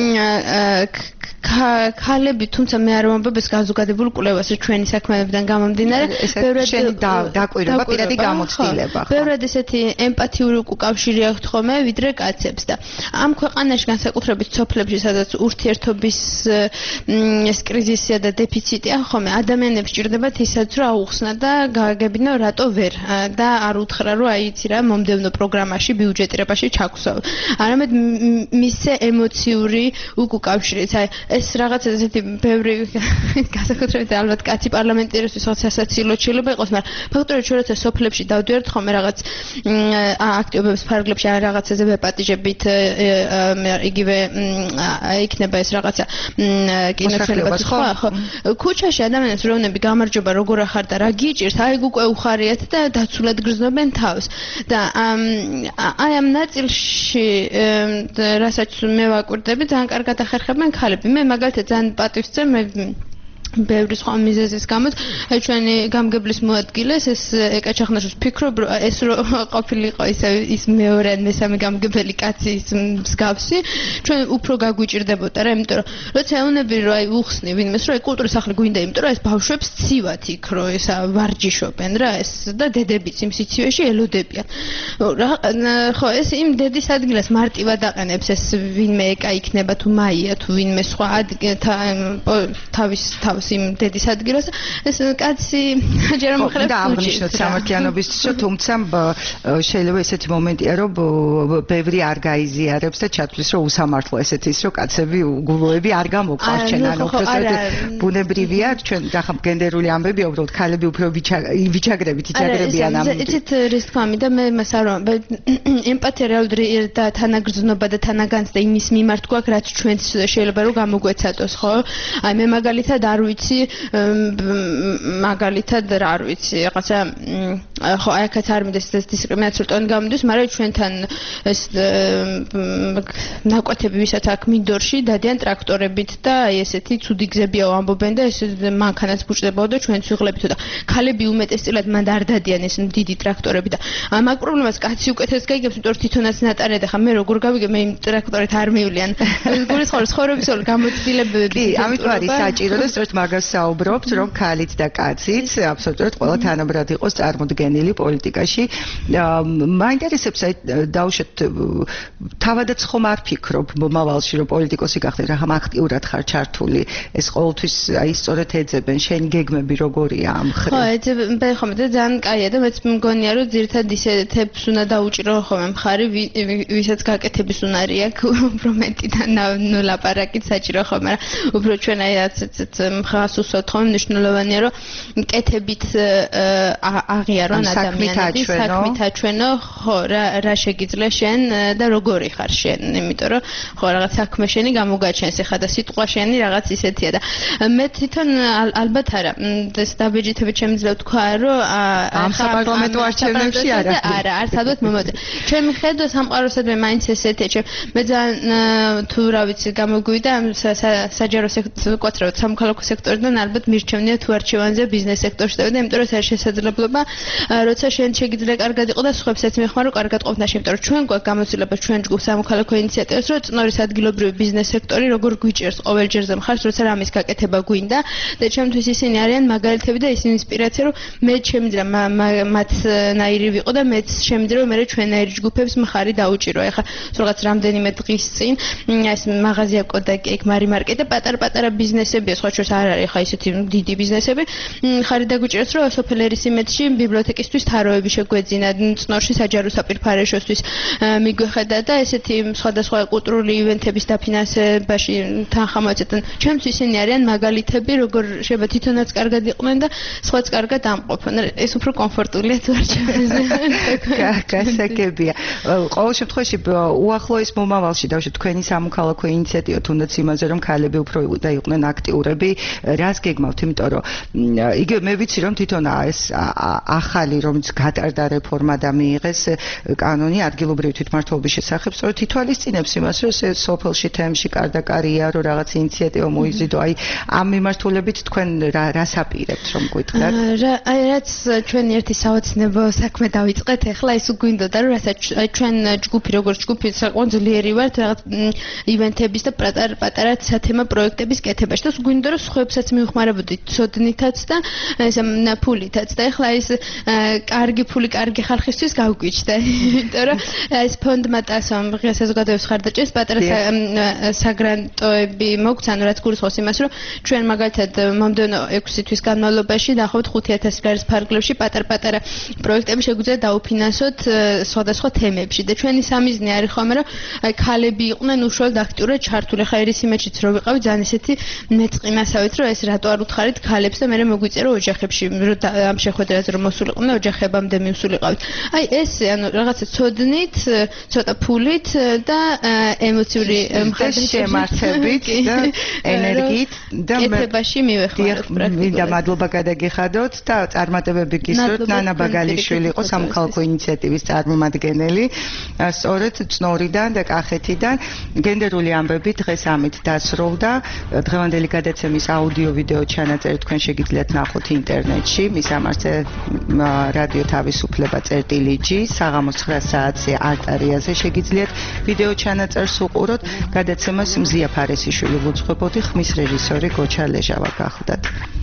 ქალები, თუმცა მე არ ვამბობ ეს გაზოგადებულ კვლევას, რომ ჩვენი საქმეებიდან გამომდინარე, ბევრად დაკვირვება, პირადი გამოცდილება. ბევრად ესეთი ემპათიური უკავშირი აქვთ ხოლმე, ვიდრე კაცებს და ამ ქვეყანაში განსაკუთრებით სოფლებში, სადაც ურთიერთობის ეს კრიზისია და დეფიციტია ხოლმე, ადამიანებს ჭირდებათ ისაც რომ აუხსნა და გააგებინა რატო ვერ და არ უთხრა რომ აი იცი რა მომდევნო პროგრამაში ბიუჯეტირებაში ჩაგვსვა. არამედ მისცე ემოციური უკავშირიც. აი ეს რაღაც ესეთი ბევრი განსაკუთრებით ალბათ კაცი პარლამენტარისთვის სასაცილო შეიძლება იყოს, მაგრამ ფაქტობრივად ჩვენ როცა სოფლებში დავდივართ ხოლმე რაღაც აქტივობების ფარგლებში ან რაღაცაზე ვეპატიჟებით იგივე იქნება ეს რაღაცა კინოჩვენებაც ხო? ქუჩაში ადამიანებს როვნები გამარჯობა როგორ ახარ და რა გიჭირს? აი უკვე უხარიათ და დაცულად გრძნობენ თავს. და აი ამ ნაწილში რასაც მე ვაკვირდები, ძალიან კარგად ახერხებენ ქალები. მე მაგალითად ძალიან პატივს ვწერ, მე ბევრი სხვა მიზეზის გამო ჩვენი გამგებლის მოადგილეს ეს ეკაჩახნაშოს ფიქრობ ეს რო ყოფილიყო ის მეორე ან მესამე გამგებელი კაცი ის მსგავსი ჩვენ უფრო გაგვიჭირდებოდა რა იმიტომ რომ როცა ეუნები რომ აი უხსნი ვინმეს რომ აი კულტურის სახლი გვინდა იმიტომ რომ ეს ბავშვებს ცივათ იქ რო ეს ვარჯიშობენ რა ეს და დედებიც იმ სიცივეში ელოდებიან ხო ეს იმ დედის ადგილას მარტივად აყენებს ეს ვინმე ეკა იქნება თუ მაია თუ ვინმე სხვა თავის იმ დედის ადგილას ეს კაცი ჯერ მოხლებს და აღნიშნოთ სამართლიანობისთვის რომ თუმცა შეიძლება ესეთი მომენტია რომ ბევრი არ გაიზიარებს და ჩათვლის რომ უსამართლო ესეთის რომ კაცები უგულოები არ გამოყვარჩენ ანუ უბრალოდ ბუნებრივია ჩვენ ახლა გენდერული ამბებია უბრალოდ ქალები უფრო ვიჩაგრებით იჩაგრებიან ამ იცით რის თქმა მინდა მე მას არ ემპათია რეალური და თანაგრძნობა და თანაგანცდა იმის მიმართ გვაქვს რაც ჩვენც შეიძლება რომ გამოგვეცადოს ხო აი მე მაგალითად არ ვიცი მაგალითად რა არ ვიცი რაღაცა ხო აიქაც არ მინდა ეს დისკრიმინაციული ტონი გამომდის მაგრამ ჩვენთან ეს ნაკვეთები ვისაც აქ მინდორში დადიან ტრაქტორებით და აი ესეთი ცუდი გზებია ამბობენ და ეს მანქანაც ბუჭდებოდა და ჩვენც ვიღლებითო და ქალები უმეტესწილად მანდ არ დადიან ეს დიდი ტრაქტორები და ამ პრობლემას კაცი უკეთეს გაიგებს იმიტომ რომ თვითონაც ნატარია და ხა მე როგორ გავიგე მე იმ ტრაქტორით არ მივლიან გულისხმობს ცხოვრებისეული გამოცდილებები ამით არის საჭირო და სწორედ მაგას საუბრობთ რომ ქალიც და კაციც აბსოლუტურად ყველა თანაბრად იყოს წარმოდგენილი პოლიტიკაში მაინტერესებს აი დაუშვათ თავადაც ხომ არ ფიქრობ მომავალში რომ პოლიტიკოსი გახდე რა აქტიურად ხარ ჩართული ეს ყოველთვის აი სწორედ ეძებენ შენი გეგმები როგორია ამ ხრი ხო ეძებენ ხომ და ძალიან კაია და მეც მგონია რომ ძირთად ისეთებს უნდა დაუჭირო ხომ მხარი ვისაც გაკეთების უნარი აქვს უფრო მეტი და ნულაპარაკით საჭირო ხომ მაგრამ უფრო ჩვენ აი მხას უსვათ ხომ მნიშვნელოვანია რომ მკეთებით აღიარონ ადამიანები საქმით აჩვენო ხო რა შეგიძლია შენ და როგორი ხარ შენ იმიტომ რომ ხო რაღაც საქმე შენი გამოგაჩენს ეხლა და სიტყვა შენი რაღაც ისეთია და მე თვითონ ალბათ არა ეს დაბეჭდებით შემიძლია თქვა რომ ამ საპარლამენტო არჩევნებში არა არც ალბათ მომოწე ჩვენ მხედო სამყაროსადმე მაინც ესეთია ჩვენ მე ძალიან თუ რა ვიცი გამოგვიდა საჯარო სექტორიდან სამოქალაქო სექტორიდან ალბათ მირჩევნია თუ არჩევანზე ბიზნეს სექტორში და იმიტომ რომ ეს არის შესაძლებლობა როცა შენ შეგიძლია კარგად იყო და სხვებსაც მეხმარო რომ კარგად ყოფნა იმიტომ რომ ჩვენ გვაქვს გამოცდილება ჩვენ ჯგუფ სამოქალაქო ინიციატივას რომ წნორის ადგილობრივი ბიზნეს სექტორი როგორ გვიჭერს ყოველჯერზე მხარს როცა რამის გაკეთება გვინდა და ჩემთვის ისინი არიან მაგალითები და ის ინსპირაცია რომ მე შემიძლია მათ ნაირი ვიყო და მეც შემიძლია რომ მე ჩვენაირი ჯგუფებს მხარი დაუჭირო ეხლა რაღაც რამდენიმე დღის წინ ეს მაღაზია კოდაკი ეგ მარიმარკეტ და პატარ-პატარა ბიზნესებია სხვა შორის არ არის ხა ისეთი დიდი ბიზნესები ხარი დაგვიჭერს რომ სოფელ ერისიმეთში ბიბლიოთეკისთვის თაროები შეგვეძინა წნორში საჯარო საპირფარეშოსთვის მიგვეხედა და ესეთი სხვადასხვა კულტურული ივენთების დაფინანსებაში თანხა მოეწევენ ჩემთვის ისინი არიან მაგალითები როგორ შეიძლება თვითონაც კარგად იყვნენ და სხვაც კარგად ამყოფენ ეს უფრო კომფორტულია თუ არჩევანზე გასაგებია ყოველ შემთხვევაში უახლოეს მომავალში დავშოთ თქვენი სამოქალაქო ინიციატივა თუნდაც იმაზე რომ ქალები უფრო იყვნენ აქტიურები რას გეგმავთ იმიტომ რომ იგივე მე ვიცი რომ თვითონ ეს ახალი რომელიც გატარდა რეფორმა და მიიღეს კანონი ადგილობრივი თვითმმართველობის შესახებ სწორედ ითვალისწინებს იმას რომ ეს სოფელში თემში კარდაკარია რომ რაღაც ინიციატივა მოიზიდო აი ამ მიმართულებით თქვენ რას აპირებთ რომ გითხრათ აი რაც ჩვენ ერთი საოცნებო საქმე დავიწყეთ ახლა ეს გვინდოდა რომ რასაც ჩვენ ჯგუფი როგორც ჯგუფი საკმაოდ ძლიერი ვართ რაღაც ივენთების და პატარ-პატარა სათემო პროექტების კეთებაში და გვინდა რომ სხვებსაც მივხმარებოდით ცოდნითაც და ეს ფულითაც და ახლა ეს კარგი ფული კარგი ხალხისთვის გავგვიჩნდა იმიტომ რომ ეს ფონდმა ტასომ ღია საზოგადოების ხარდაჭერას პატარა საგრანტოები მოგვცა ანუ რაც გულისხმობს იმას რომ ჩვენ მაგალითად მომდევნო 6 თვის განმავლობაში დაახლოებით 5000 ლარის ფარგლებში პატარ-პატარა პროექტები შეგვიძლია დაუფინანსოთ სხვადასხვა თემებში და ჩვენი სამიზნე არის ხომ რომ აი ქალები იყვნენ უშუალოდ აქტიურად ჩართული ხა ერისიმეთშიც რო ვიყავი ძალიან ისეთი მეწყინასავით რომ ეს რატო არ უთხარით ქალებს და მე მოგვიწერო ოჯახებში ამ შეხვედრაზე რომ მოსულიყო და ოჯახებამდე მივსულიყავით. აი ეს ანუ რაღაცა ცოდნით, ცოტა ფულით და ემოციური შემართებით და ენერგიით და კეთებაში მივეხმაროთ პრაქტიკულად. მინდა მადლობა გადაგიხადოთ და წარმატებები გისურვოთ. ნანა ბაგალიშვილი იყო სამოქალაქო ინიციატივის წარმომადგენელი. სწორედ წნორიდან და კახეთიდან გენდერული ამბები დღეს ამით დასრულდა. დღევანდელი გადაცემის აუდიო-ვიდეო ჩანაწერი თქვენ შეგიძლიათ ნახოთ ინტერნეტში. მის ამარზე რადიო თავისუფლება.g საღამოს 9 საათზე არტარიაზე შეგიძლიათ ვიდეო ჩანაწერს უყუროთ. გადაცემას მზია ფარესიშვილი უძღვებოდი, ხმის რეჟისორი გოჩა ლეჟავა გახლდათ.